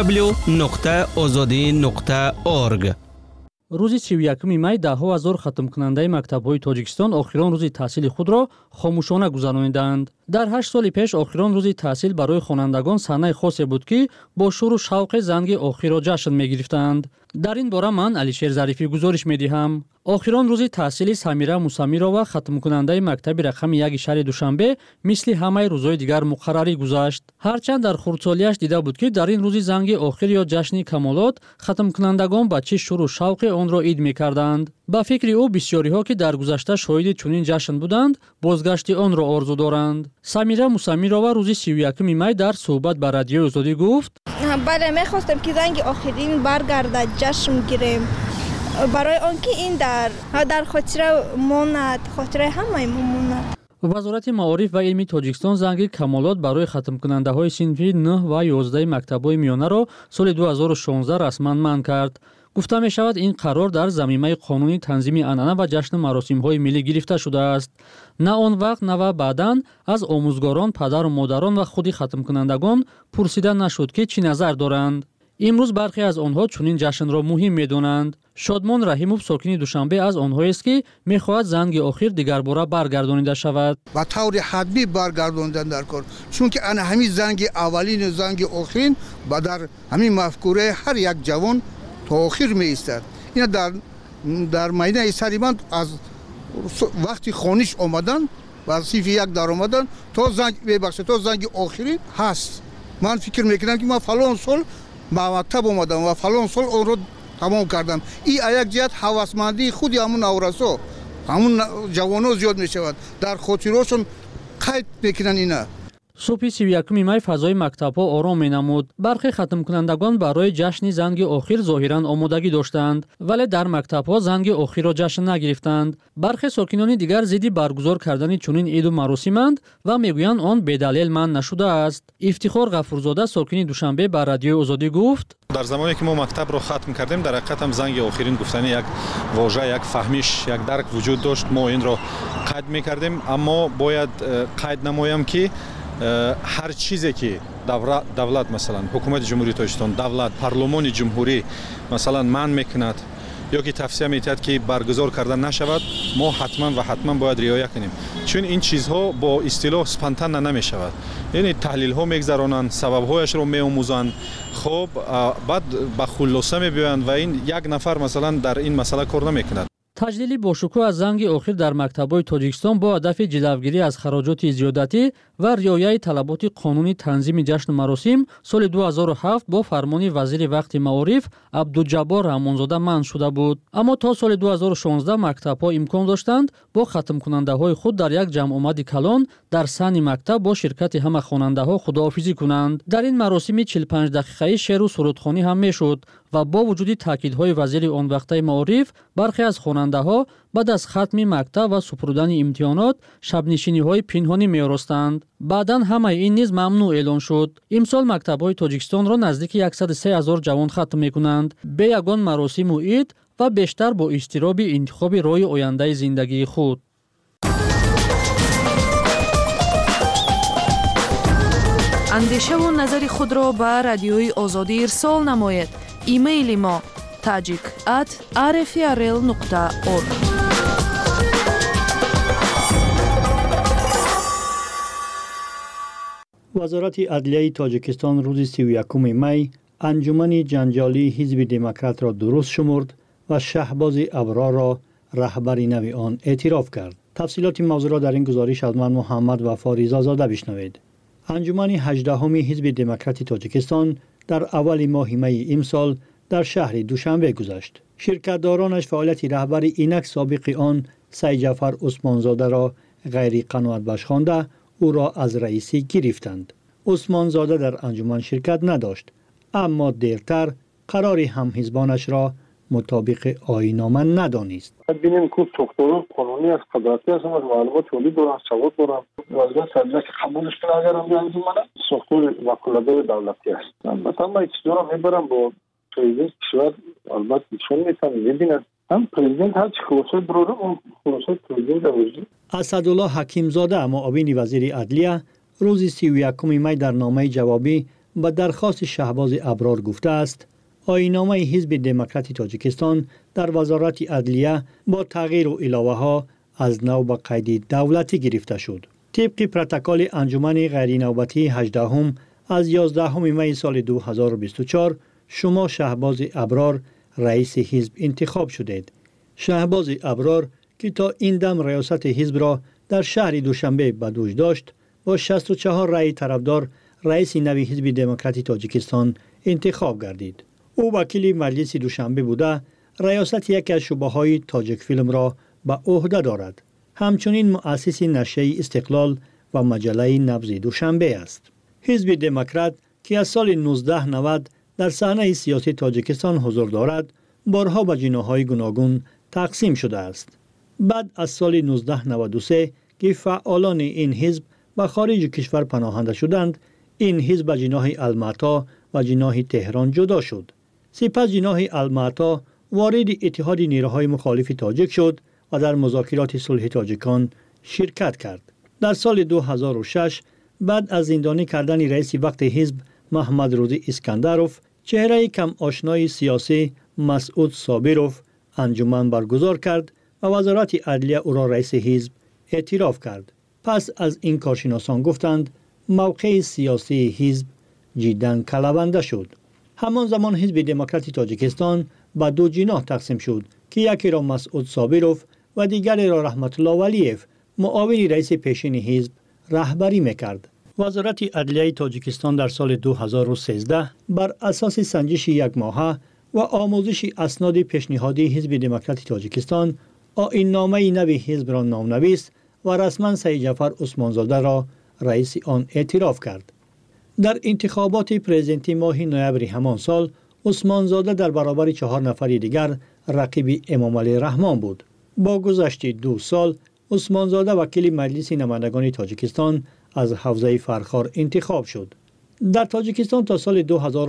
Speaker 2: www.azadi.org.
Speaker 9: روز 31 می ده‌ها هزار ختم کننده مکتب‌های تاجیکستان آخرین روز تحصیل خود را خاموشانه گذراندند. در 8 سال پیش آخرین روز تحصیل برای خوانندگان صحنه خاصی بود که با شور و شوق زنگ آخر را جشن می‌گرفتند. در این باره من علیشیر ظریفی گزارش می‌دهم. آخرین روز تحصیل سمیرا موسمیرова ختم کننده مکتب رقم 1 شهر دوشنبه مثل همه روزهای دیگر مقرری گذشت. هرچند در خردسالیش دیده بود که در این روز زنگ آخر یا جشن کمالات ختم کنندگان با چه شور و شوق آن را عید می‌کردند. با فکر او بسیاری‌ها که در گذشته شاهد چنین جشن بودند بازگشت آن را آرزو دارند. سمیرا موسمیرова روز 31 می در صحبت با رادیو آزادی گفت:
Speaker 24: بله، می‌خواستم که زنگ آخرین برگردد، جشن گیریم، برای آنکه این در خاطر ماند، خاطر همه ماند.
Speaker 9: وزارت معارف و علم تاجیکستان زنگ کمالات برای ختم کننده های صنف 9 و 11 مکتب‌های میانه را سال 2016 رسما منع کرد. گفته می شود این قرار در زمینه قانونی تنظیم عنعنه و جشن مراسم‌های ملی گرفته شده است. نه آن وقت نه و بعداً از آموزگاران، پدر و مادران و خود ختم کنندگان پرسیده نشد که چی نظر دارند. امروز برخی از آنها چنین جشن را مهم می‌دانند. شادمان رحیموف ساکن دوشنبه از آنهایی است که می‌خواهد زنگ آخر دیگر باره برگردانیده شود.
Speaker 7: با طور حتمی برگرداندن در کار، چون که آن همین زنگ اولین و زنگ آخرین با در همین مفکوره هر یک جوان تا آخر می‌ایستد. این در میدان سریمند از وقتی خانش آمدن و صرف یک در آمدن تا زنگ آخرین هست. من فکر می‌کنم که ما فلان سال با مکتب آمدم و فلان سال اون رو تمام کردم. این یک جهت هوسمندی خود همون نورسا، همون جوانو زیاد می شود، در خاطرشون قید میکنن. اینا
Speaker 9: صبح 31 می فضای مکتب‌ها آرام می‌نمود. برخی ختم کنندگان برای جشن زنگ آخر ظاهراً آمادگی داشتند، ولی در مکتب‌ها زنگ آخر را جشن نگرفتند. برخی ساکنان دیگر ضد برگزار کردن چنین عید و مراسمند و میگویند آن بدلیل منع نشده است. افتخار غفورزاده ساکن دوشنبه با رادیو آزادی گفت:
Speaker 5: در زمانی که ما مکتب رو ختم کردیم در حقیقت هم زنگ آخرین گفتن یک واژه، یک فهمیش، یک درک وجود داشت. ما این را قید می‌کردیم، اما باید قید نمایم که هر چیزی که دولت مثلا حکومت جمهوری تاجیکستان، دولت، پارلمان جمهوری مثلا منع میکند یا که توصیه می‌کند که برگزار کردن نشود، ما حتما باید رعایت کنیم، چون این چیزها با اصطلاح سپانتن نمیشود. یعنی تحلیل ها میگذرانند، سبب هایش رو میآموزند، خب بعد به خلاصه میبیند و این یک نفر مثلا در این مسئله کار نمیکند.
Speaker 9: تجلیل باشکوه از زنگ آخر در مکتب‌های تاجیکستان با هدف جلوگیری از خراجات زیادتی و رعایت طلبات قانونی تنظیم جشن مراسم سال 2007 با فرمان وزیر وقت معارف عبدالجبار رحمانزاده منع شده بود. اما تا سال 2016 مکتب‌ها امکان داشتند با ختم کننده‌های خود در یک جمع آمد کلان در صحن مکتب با شرکت همه خواننده‌ها خداحافظی کنند. در این مراسم 45 دقیقه‌ای شعر و سرودخوانی هم میشد و با وجود تاکیدهای وزیر آن وقته معارف، برخی از خواننده‌ها بعد از ختم مکتب و سپردن امتحانات شب‌نشینی‌های پنهانی می‌آراستند. بعداً همه این نیز ممنوع اعلان شد. امسال مکتب‌های تاجیکستان را نزدیک 103,000 جوان ختم می‌کنند. به یگان مراسم و عید و بیشتر با اضطراب انتخاب راه آینده زندگی خود.
Speaker 8: اندیشه و نظر خود را به رادیوی آزادی ارسال نمایید. ایمیل ما tajik@rfrl.org.
Speaker 9: وزارت عدلیه تاجیکستان روز 31 می انجمن جنجالی حزب دموکرات را درست شمرد و شهباز ابرار را رهبر نو آن اعتراف کرد. تفصیلات موضوع را در این گزارش از من محمد وفا رضا زاده بشنوید. انجمن 18 حزب دموکرات تاجیکستان در اول ماه می امسال در شهر دوشنبه گذشت. شرکت‌دارانش فعالیت رهبر اینک سابق آن سید جعفر عثمانزاده را غیر قناعت بخش خوانده او را از رئیسی گرفتند. عثمانزاده در انجمن شرکت نداشت، اما دیرتر قرار همحزبانش را مطابق آیین‌نامه ندانست.
Speaker 10: ببینیم که دکتر قانونی از قدرتی هستند، معلومات تولی دارند، سواد دارند. وزارت عدلیه که قبولش کنه اگر هم انجمن ساختار وکالت‌های دولتی است. مثلا من چیزا رو میبرم با پرزیدنت کشور، البته ایشون میتونن ببینن هم پرزیدنت هر چی خلاصه براره اون خلاصه پرزیدنت وزیر.
Speaker 9: اسدالله حکیم زاده معاون وزیر عدلیه روز 31 می در نامه جوابی به درخواست شهباز ابرار گفته است آیین‌نامه حزب دموکرات تاجیکستان در وزارت عدلیه با تغییر و علاوه‌ها از نو به قید دولتی گرفته شد. طبق پروتکل انجمن غیر نوبتی 18 از 11 می سال 2024 شما شهباز ابرار رئیس حزب انتخاب شدید. شهباز ابرار که تا این دم ریاست حزب را در شهر دوشنبه به دوش داشت با 64 رأی طرفدار رئیس نوی حزب دموکرات تاجیکستان انتخاب گردید. او وکیل مجلس دوشنبه بوده ریاست یکی از شعبه‌های تاجیک فیلم را به عهده دارد. همچنین مؤسس نشریه استقلال و مجله نبض دوشنبه است. حزب دموکرات که از سال 1990 در صحنه سیاسی تاجیکستان حضور دارد، بارها به جناح‌های گوناگون تقسیم شده است. بعد از سال 1993 که فعالان این حزب به خارج کشور پناهنده شدند، این حزب به جناح المعطا و جناح تهران جدا شد. سپس جناح المعطا وارد اتحاد نیروهای مخالف تاجیک شد و در مذاکرات صلح تاجیکان شرکت کرد. در سال 2006 بعد از زندانی کردن رئیس وقت حزب محمد روزی اسکندروف، چهره کم آشنای سیاسی مسعود صابروف انجمن برگزار کرد و وزارت عدلیه او را رئیس حزب اعتراف کرد. پس از این کارشناسان گفتند موقع سیاسی حزب جداً کلونده شد. همان زمان حزب دموکرات تاجیکستان به دو جناح تقسیم شد که یکی را مسعود صابروف و دیگری را رحمت الله ولیف معاون رئیس پیشین حزب رهبری میکرد. وزارت عدلیه تاجیکستان در سال 2013 بر اساس سنجش یک ماهه و آموزش اسناد پیشنهادی حزب دموکرات تاجیکستان آیین‌نامه نوی حزب را نام‌نویس و رسما سید جعفر عثمانزاده را رئیس آن اعتراف کرد. در انتخابات پرزیدنتی ماه نوامبر همان سال عثمانزاده در برابر 4 نفر دیگر رقیب امام علی رحمان بود. با گذشت 2 سال عثمانزاده وکیل مجلس نمایندگان تاجیکستان از حوزه فرخار انتخاب شد. در تاجیکستان تا سال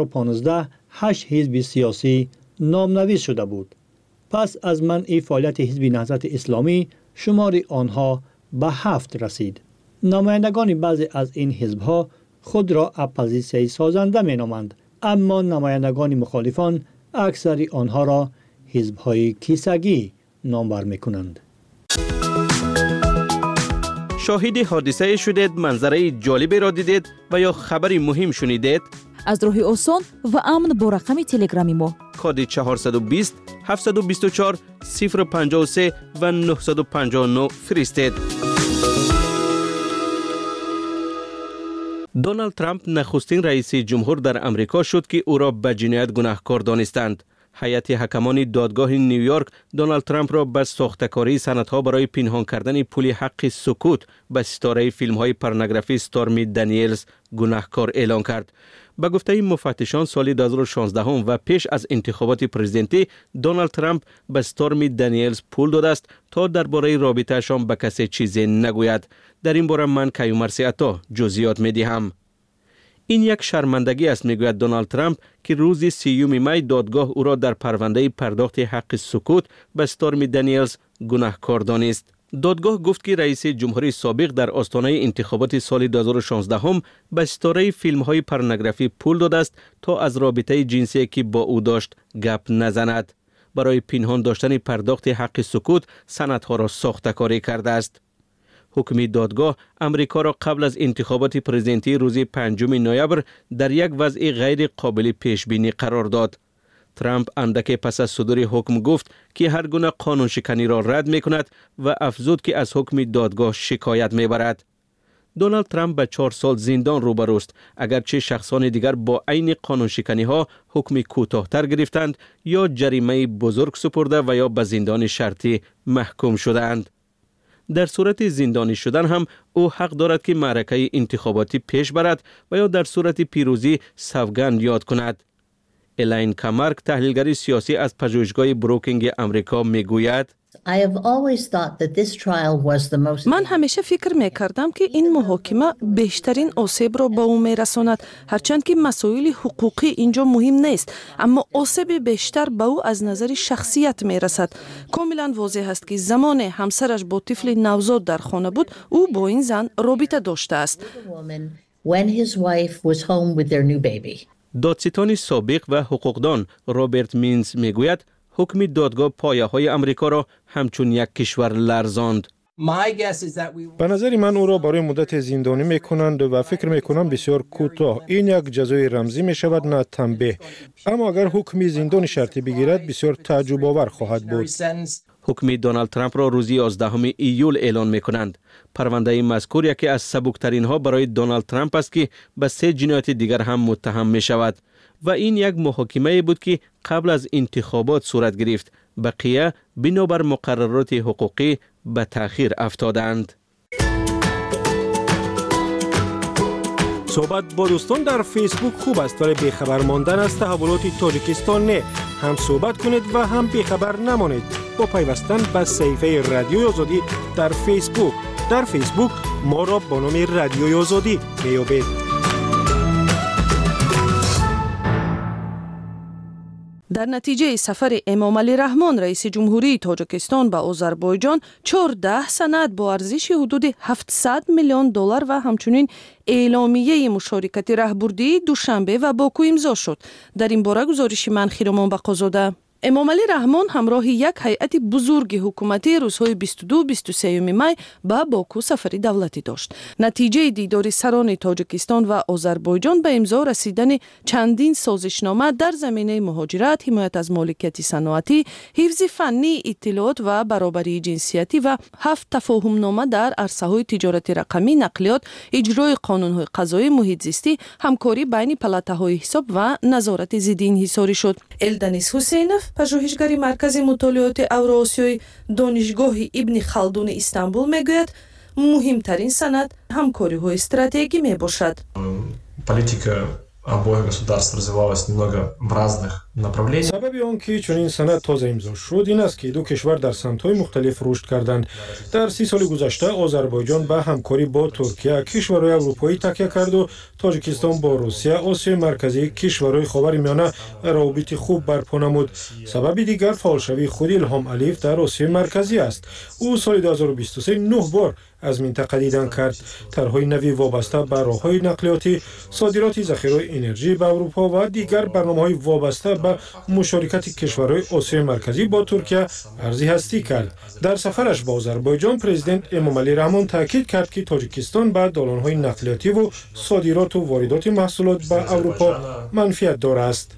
Speaker 9: 2015 8 حزب سیاسی نام‌نویس شده بود. پس از منع فعالیت حزب نهضت اسلامی شمار آنها به 7 رسید. نمایندگان بعضی از این حزب‌ها خود را اپوزیسیون سازنده می‌نامند، اما نمایندگان مخالفان اکثر آنها را حزب‌های کیسگی نامبر می‌کنند.
Speaker 2: شاهد حادثه شدید، منظره جالبی را دیدید و یا خبری مهم شنیدید؟
Speaker 11: از راه آسان و امن با رقم تلگرامی ما
Speaker 2: کد 420 724 053 و 959 فرستید. دونالد ترامپ نخستین رئیس جمهور در امریکا شد که او را به جنایت گناهکار دانستند. هیئت حکمان دادگاه نیویورک دونالد ترامپ را به ساختکاری سندها برای پنهان کردن پول حق سکوت به ستاره فیلم‌های پورنوگرافی استورمی دانیلز گناهکار اعلام کرد. به گفته مفتشان سال 2016 و پیش از انتخابات پرزیدنتی دونالد ترامپ به استورمی دانیلز پول داده است تا درباره رابطه‌شان به کسی چیزی نگوید. در این باره من کیومرثی عطا جزئیات می‌دهم. این یک شرمندگی است میگوید دونالد ترامپ که روز 30 می دادگاه او را در پرونده پرداخت حق سکوت به استورمی دانیلز گناهکار دانست. دادگاه گفت که رئیس جمهوری سابق در آستانه انتخابات سال 2016 هم به ستاره فیلم‌های پورنوگرافی پول داده است تا از رابطه جنسی که با او داشت گپ نزند. برای پنهان داشتن پرداخت حق سکوت سندها را ساخته‌کاری کرده است. حکم دادگاه امریکا را قبل از انتخابات پرزیدنتی روز 5 نوامبر در یک وضع غیر قابل پیش بینی قرار داد. ترامپ اندک پس از صدور حکم گفت که هر گونه قانون شکنی را رد می کند و افزود که از حکم دادگاه شکایت می برد. دونالد ترامپ به 4 سال زندان روبروست اگرچه شخصان دیگر با عین قانون شکنی ها حکم کوتاه‌تر گرفتند یا جریمه بزرگ سپرده و یا به زندان شرطی محکوم شدند. در صورت زندانی شدن هم او حق دارد که معرکه انتخاباتی پیش برد و یا در صورت پیروزی سوگند یاد کند. الین کامارک تحلیلگر سیاسی از پژوهشگاه بروکینگ امریکا میگوید
Speaker 8: من همیشه فکر میکردم که این محاکمه بیشترین آسیب را به او میرساند، هرچند که مسائل حقوقی اینجا مهم نیست، اما آسیب بیشتر به او از نظر شخصیت میرسد. کاملا واضح است که زمان همسرش با طفل نوزاد در خانه بود او با این زن رابطه داشته است.
Speaker 2: دادستان سابق و حقوقدان رابرت مینز میگوید حکم دادگاه پایه‌های امریکا را همچون یک کشور لرزاند.
Speaker 13: به نظر من او را برای مدت زندانی میکنند و فکر میکنم بسیار کوتاه. این یک جزای رمزی میشود نه تنبیه. اما اگر حکم زندان شرطی بگیرد بسیار تعجب آور خواهد بود.
Speaker 2: حکم دونالد ترامپ را روز 11 ایول اعلان میکنند. پرونده مذکور یکی از سبکترین ها برای دونالد ترامپ است که به 3 جنایت دیگر هم متهم می شود و این یک محاکمه بود که قبل از انتخابات صورت گرفت. بقیه بنابر مقررات حقوقی به تأخیر افتادند.
Speaker 13: صحبت با دوستان در فیسبوک خوب است ولی بیخبر ماندن از تحولات تاجیکستان نه. هم صحبت کنید و هم بیخبر نمانید با پیوستن به صفحه رادیوی آزادی در فیسبوک. در فیسبوک ما را با نام رادیوی آزادی میابید.
Speaker 8: در نتیجه سفر امام علی رحمان رئیس جمهوری تاجیکستان به آذربایجان 14 سند با ارزش حدود 700 میلیون دلار و همچنین اعلامیه مشارکت رهبردی دوشنبه و باکو امضا شد. در این باره گزارش من خیرمان بقازاده. امام علی رحمان همراه یک هیئت بزرگ حکومتی روزهای 22-23 می به باکو سفر دولتی داشت. نتیجه دیدار سران تاجیکستان و آذربایجان به امضا رسیدن چندین سازشنامه در زمینه مهاجرت، حمایت از مالکیت صنعتی، حفظ فنی اطلاعات و برابری جنسیتی و 7 تفاهمنامه در عرصه‌های تجارت رقمی، نقلیات، اجرای قانون‌های قضایی، محیط زیستی، همکاری بین پلاته‌های حساب و نظارت ضد انحصاری شد. الدنیس حسینов پژوهشگر مرکز مطالعات اوراسیایی دانشگاه ابن خلدون استانبول میگوید مهمترین سند همکاری‌های استراتژیکی میباشد.
Speaker 12: Политика обоих государств развивалась немного в разных направлениях.
Speaker 13: سبب آن که چنین سند تازه امضا شد این است که دو کشور در سمت‌های مختلف رشد کردند. در 30 سال گذشته آذربایجان به همکاری با ترکیه، کشورهای اروپایی تکیه کرد و تاجیکستان با روسیه، آسیای مرکزی، کشورهای خاورمیانه روابط خوب برپا نمود. سبب دیگر فعالشوی خود الهام علیف در آسیای مرکزی است. او سال 2023 9 بار از منطقه دیدن کرد. طرح‌های نوی وابسته به راه‌های نقلیاتی، صادرات ذخیره انرژی به اروپا و دیگر برنامه‌های وابسته به مشارکت کشورهای آسیای مرکزی با ترکیه ارزی هستی کرد. در سفرش به آذربایجان پرزیدنت امام علی رحمان تاکید کرد که تاجیکستان به دالان‌های نقلیاتی و صادرات و واردات محصولات به اروپا منفعت دارد است.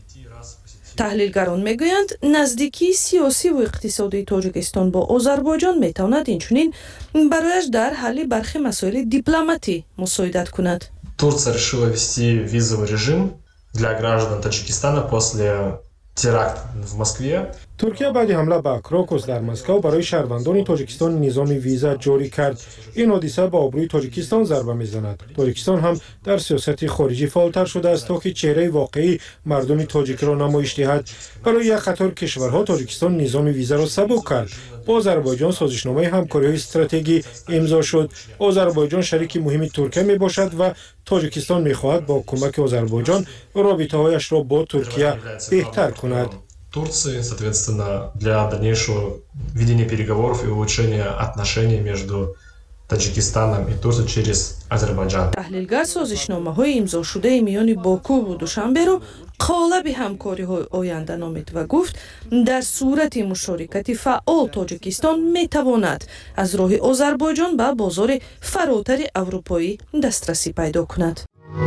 Speaker 8: تحلیلگران میگویند نزدیکی سیاسی و اقتصادی تاجیکستان با آذربایجان میتواند اینچنین برایش در حل برخی مسائل دیپلماتی مساعدت کند.
Speaker 12: Турция решила ввести визовый режим для граждан Таджикистана после теракт в Москве.
Speaker 13: ترکیه بعد حمله به کراکوس در مسکو برای شهروندان تاجیکستان نظام ویزا جاری کرد. این حادثه به آبروی تاجیکستان ضربه میزند. تاجیکستان هم در سیاست خارجی فعالتر شده است تا که چهره واقعی مردم تاجیک را نمایش دهد. برای یک قطار کشورها تاجیکستان نظام ویزا را سبک کرد. با آذربایجان سازشنامه همکاری استراتژی امضا شد. آذربایجان شریک مهم ترکیه می باشد و تاجیکستان می خواهد با کمک آذربایجان رابطه‌هایش را با ترکیه بهتر کند.
Speaker 12: Турции, соответственно, для дальнейшего ведения переговоров и улучшения отношений между Таджикистаном и Турцией через Азербайджан.
Speaker 8: تحلیلگر سازشنامه‌های امضا شده میان باکو و دوشنبه را قالب همکاری‌های آینده نامید و گفت در صورت مشارکت فعال تاجیکستان میتواند از راه آذربایجان به بازار فراتر اروپایی دسترسی پیدا کند.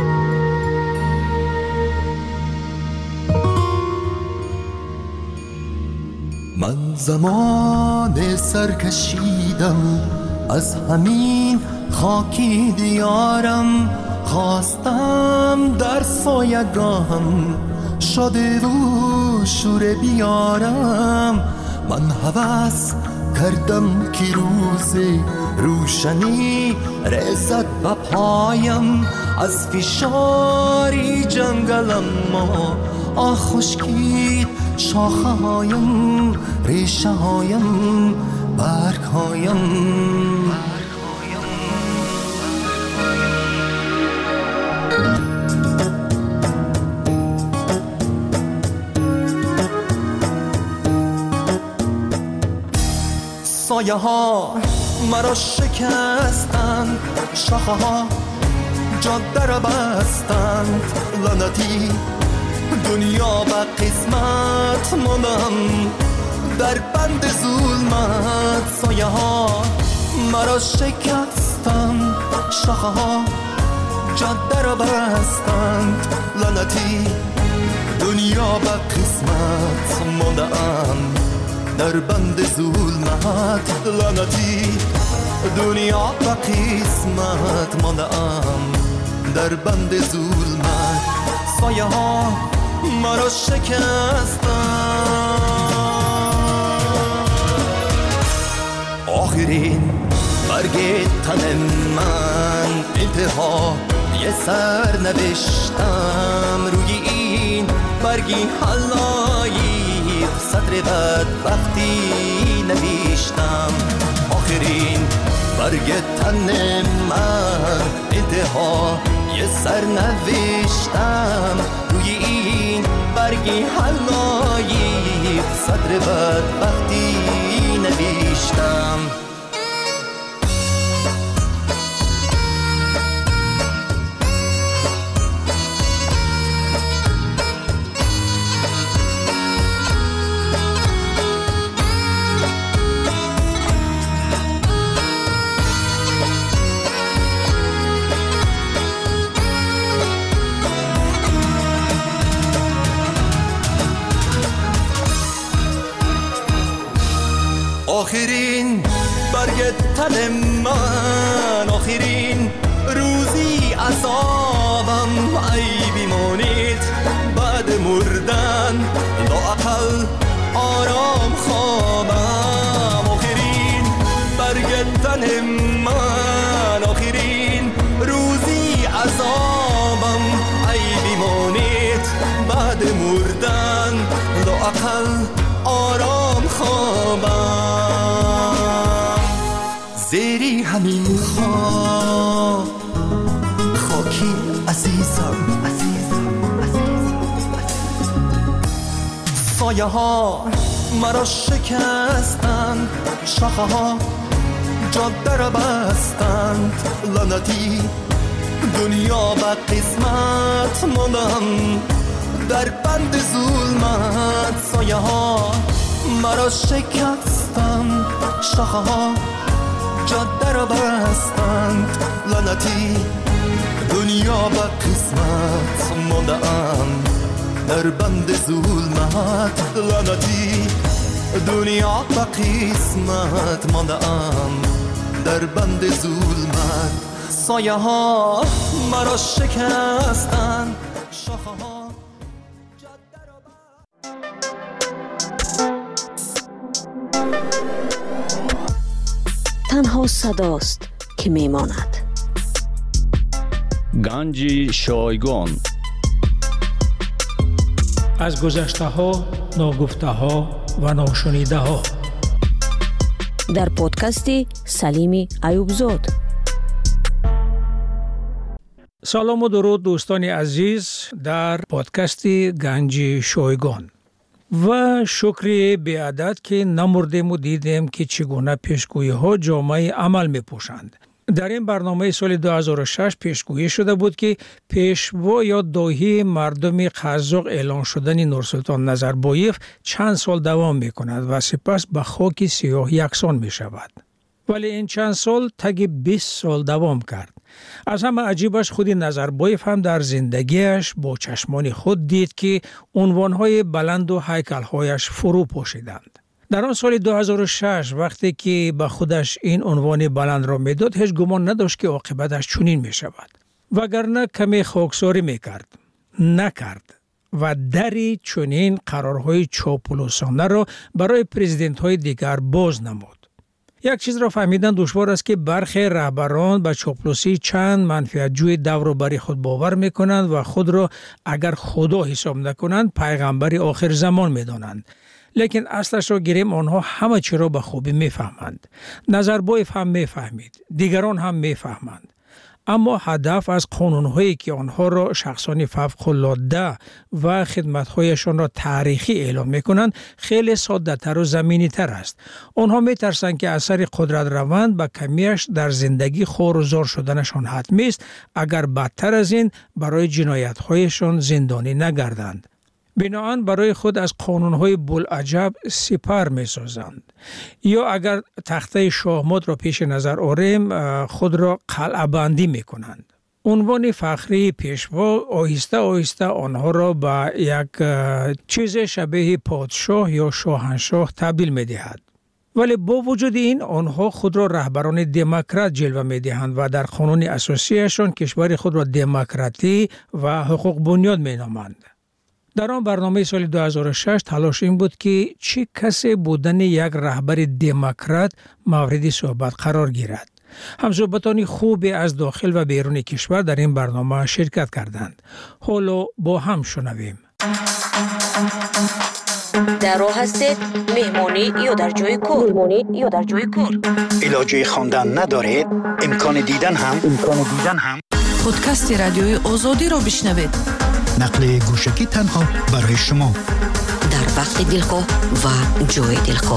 Speaker 14: من زمان سرکشیدم از همین خاکی دیارم، خواستم در سایگاهم شده و شور بیارم. من هوس کردم که روز روشنی رسد به پایم، از فشاری جنگلم ما خشکید شاخه هایم، ریشه هایم، برگ هایم. سایه ها مرا شکستند، شاخه ها جاده را بستند. لعنتی دنیا به قسمت ماندم در بند ظلمت. سایه ها مرا شکستند، شاخه ها جاده را بستند. لعنتی دنیا به قسمت ماندم در بند ظلمت. لعنتی دنیا به قسمت ماندم در بند ظلمت. سایه ها مرا شکستند. آخرین برگ تن من انتها یه سر نوشتم روی این برگی حلایی سطر بدبختی نوشتم. آخرین برگ تن من انتها یه سر نوشتم روی این برگی حلایی صدر بدبختی نوشتم. آخرین برگ تن من، آخرین روزی عذابم ای بیمانید بعد مردن لااقل آرام خوابم. آخرین برگ تن من، آخرین روزی عذابم ای بیمانید بعد مردن لااقل آرام خوابم. زیری همین خواب خاکی عزیزم. سایه ها مرا شکستند، شاخه ها جاده را بستند. لعنتی دنیا به قسمت ماندم در بند ظلمت. سایه ها مرا شکستند، شاخه ها جاده را بستند. لعنتی دنیا به قسمت ماندم در بند ظلمت. لعنتی دنیا به قسمت ماندم در بند ظلمت. سایه ها مرا شکستند، شاخه ها جاده را بستند.
Speaker 16: تنها صداست که میماند.
Speaker 3: گنج شایگان
Speaker 18: از گذشته ها، ناگفته ها و ناشنیده ها
Speaker 16: در پادکست سلیم ایوبزاد.
Speaker 18: سلام و درود دوستان عزیز در پادکست گنج شایگان و شکر بی‌عدد که نمردیم و دیدیم که چگونه پیشگویی ها جامعه عمل می پوشند. در این برنامه سال 2006 پیشگویی شده بود که پیشوا یا داهی مردم قزاق اعلان شدن نورسلطان نظربایف چند سال دوام می کند و سپس به خاک سیاه یکسان می شود. ولی این چند سال تگ 20 سال دوام کرد. از همه عجیبش خود نظربایف هم در زندگیش با چشمان خود دید که عنوانهای بلند و هیکلهایش فرو پاشیدند. در آن سال 2006 وقتی که به خودش این عنوان بلند را میداد هیچ گمان نداشت که عاقبتش چنین می شود. وگرنه کمی خاکساری می کرد. نکرد. و دری چنین قرارهای چاپلوسانه را برای پرزیدنت های دیگر باز نمود. یک چیز را فهمیدن دشوار است که برخی رهبران به چاپلوسی چند منفعت‌جوی دور و بر خود باور می‌کنند و خود را اگر خدا حساب نکنند پیغمبر آخر زمان می‌دانند. لیکن اصلش را گیریم آنها همه چی را به خوبی می‌فهمند. نظربایف هم می‌فهمید، دیگران هم می‌فهمند. اما هدف از قانون‌هایی که آنها را شخصان فوق‌العاده و خدمت‌هایشان را تاریخی اعلام می‌کنند خیلی ساده‌تر و زمینی‌تر است. آنها می‌ترسند که اثر قدرت روند به کمیش در زندگی خور و زار شدنشان حتمی است اگر بدتر از این برای جنایت‌هایشان زندانی نگردند. بنابراین برای خود از قانون‌های بوالعجب سپر می‌سازند. یا اگر تخته شاهمات را پیش نظر آوریم خود را قلعه بندی می‌کنند. عنوان فخری پیشوا آهسته آهسته آنها را به یک چیز شبیه پادشاه یا شاهنشاه تبدیل می‌دهد. ولی با وجود این آنها خود را رهبران دموکرات جلوه می‌دهند و در قانون اساسیشان کشور خود را دموکراتی و حقوق بنیاد می‌نامند. در آن برنامه سال 2006 تلاش این بود که چه کسی بودن یک رهبر دموکرات مورد صحبت قرار گیرد. همصحبتان خوبی از داخل و بیرون کشور در این برنامه شرکت کردند. حالا با هم شنویم.
Speaker 16: در راه هستید مهمانی یا در جای کار؟
Speaker 19: علاجه خواندن ندارید؟ امکان دیدن هم؟
Speaker 8: پادکست رادیوی آزادی را بشنوید.
Speaker 19: نقل گوشکی تنها برای شما
Speaker 16: در وقت دلخواه و جای دلخواه.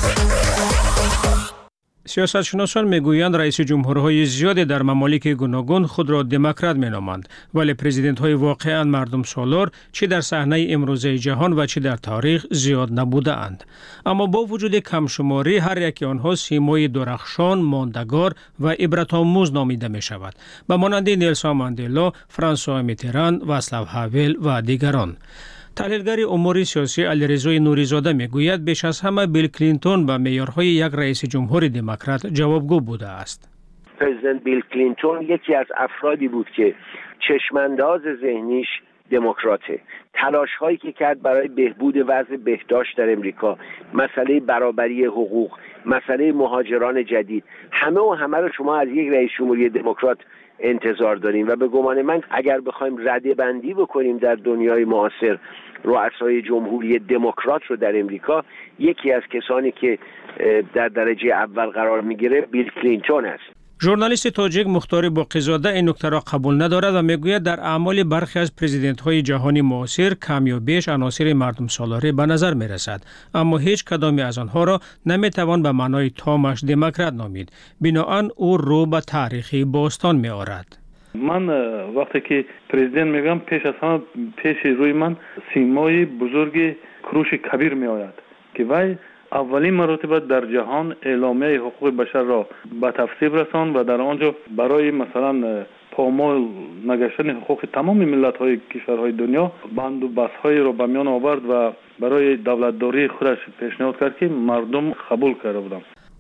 Speaker 2: سیاستشناسان میگویند رئیس جمهورهای زیادی در ممالک گوناگون خود را دموکرات مینامند، ولی پرزیدنت های واقعا مردم سالار چه در صحنه امروزه جهان و چه در تاریخ زیاد نبوده اند. اما با وجود کمشماری هر یک آنها سیمای درخشان، ماندگار و عبرت آموز نامیده می شود. به مانند نلسون ماندلا، فرانسوا میتران، واصلاو هاول و دیگران. تحلیلگر امور سیاسی علیرضا نوری‌زاده میگوید بیش از همه بیل کلینتون به معیارهای یک رئیس جمهور دموکرات جوابگو بوده است.
Speaker 15: پرزیدنت بیل کلینتون یکی از افرادی بود که چشمانداز ذهنیش دموکراته. تلاش هایی که کرد برای بهبود وضع بهداشت در امریکا، مسئله برابری حقوق، مسئله مهاجران جدید، همه رو شما از یک رئیس جمهوری دموکرات انتظار داریم و به گمان من اگر بخوایم رده بندی بکنیم در دنیای معاصر رؤسای جمهوری دموکرات رو در امریکا، یکی از کسانی که در درجه اول قرار میگیره بیل کلینتون است.
Speaker 2: ژورنالیست تاجیک مختار باقی‌زاده این نکته را قبول ندارد و میگوید در اعمال برخی از پرزیدنت‌های جهانی معاصر کم یا بیش عناصر مردم سالاری به نظر می‌رسد، اما هیچ کدامی از آنها را نمی‌توان به معنای تامش دموکرات نامید. بنابراین او رو به تاریخی باستان می‌آورد.
Speaker 21: من وقتی که پرزیدنت میگم پیش روی من سیمای بزرگ کروش کبیر میآید که وای اولین مرتبه در جهان اعلامیه حقوق بشر را به تصویب رساند و در آنجا برای مثلا پامال نگشتن حقوق تمام ملت‌های کشورهای دنیا بند و بست‌های را به میان آورد و برای دولتداری خودش پیشنهاد کرد که مردم قبول کرده بودند.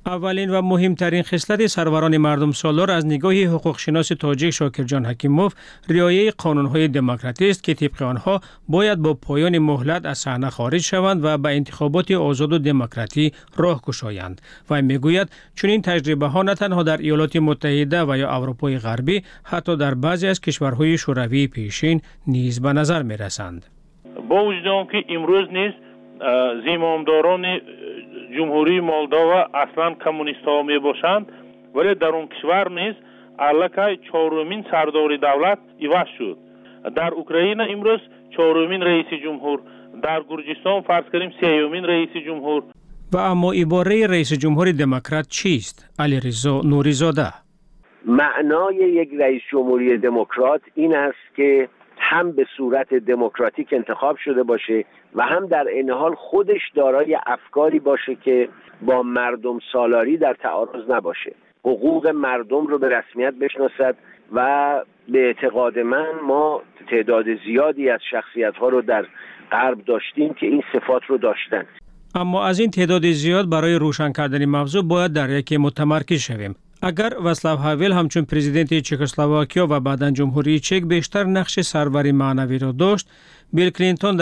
Speaker 18: اولین و مهمترین خصلت سروران مردم سالار از نگاه حقوق شناس تاجیک شاکرجان حکیموف رعایت قانون‌های دموکراتی است که طبق آنها باید با پایان مهلت از صحنه خارج شوند و به انتخابات آزاد و دموکراتی راه گشایند. و میگوید چنین تجربه ها نه تنها در ایالات متحده و یا اروپای غربی، حتی در بعضی از کشورهای شوروی پیشین نیز به نظر می رسند.
Speaker 6: با وجود آنکه امروز نیز زمامداران جمهوری مولداوا اصلا کمونیست ها می باشند، ولی در اون کشور نیز الکی چهارمین سردار دولت عوض شد. در اوکراین امروز چهارمین رئیس جمهور، در گرجستان فرض کنیم سیومین رئیس جمهور.
Speaker 18: و اما عباره رئیس جمهور دموکرات چیست؟ علیرضا نوری‌زاده.
Speaker 15: معنای یک رئیس جمهوری دموکرات این است که هم به صورت دموکراتیک انتخاب شده باشه و هم در این حال خودش دارای افکاری باشه که با مردم سالاری در تعارض نباشه، حقوق مردم رو به رسمیت بشناسد و به اعتقاد من ما تعداد زیادی از شخصیت‌ها رو در غرب داشتیم که این صفات رو داشتن.
Speaker 18: اما از این تعداد زیاد برای روشن کردن موضوع باید در یکی متمرکز شویم. اگر واصلاو هاول همچون پرزیدنت چکسلواکیا و بعداً جمهوری چک بیشتر نقش سروری معنوی را داشت، بیل کلینتون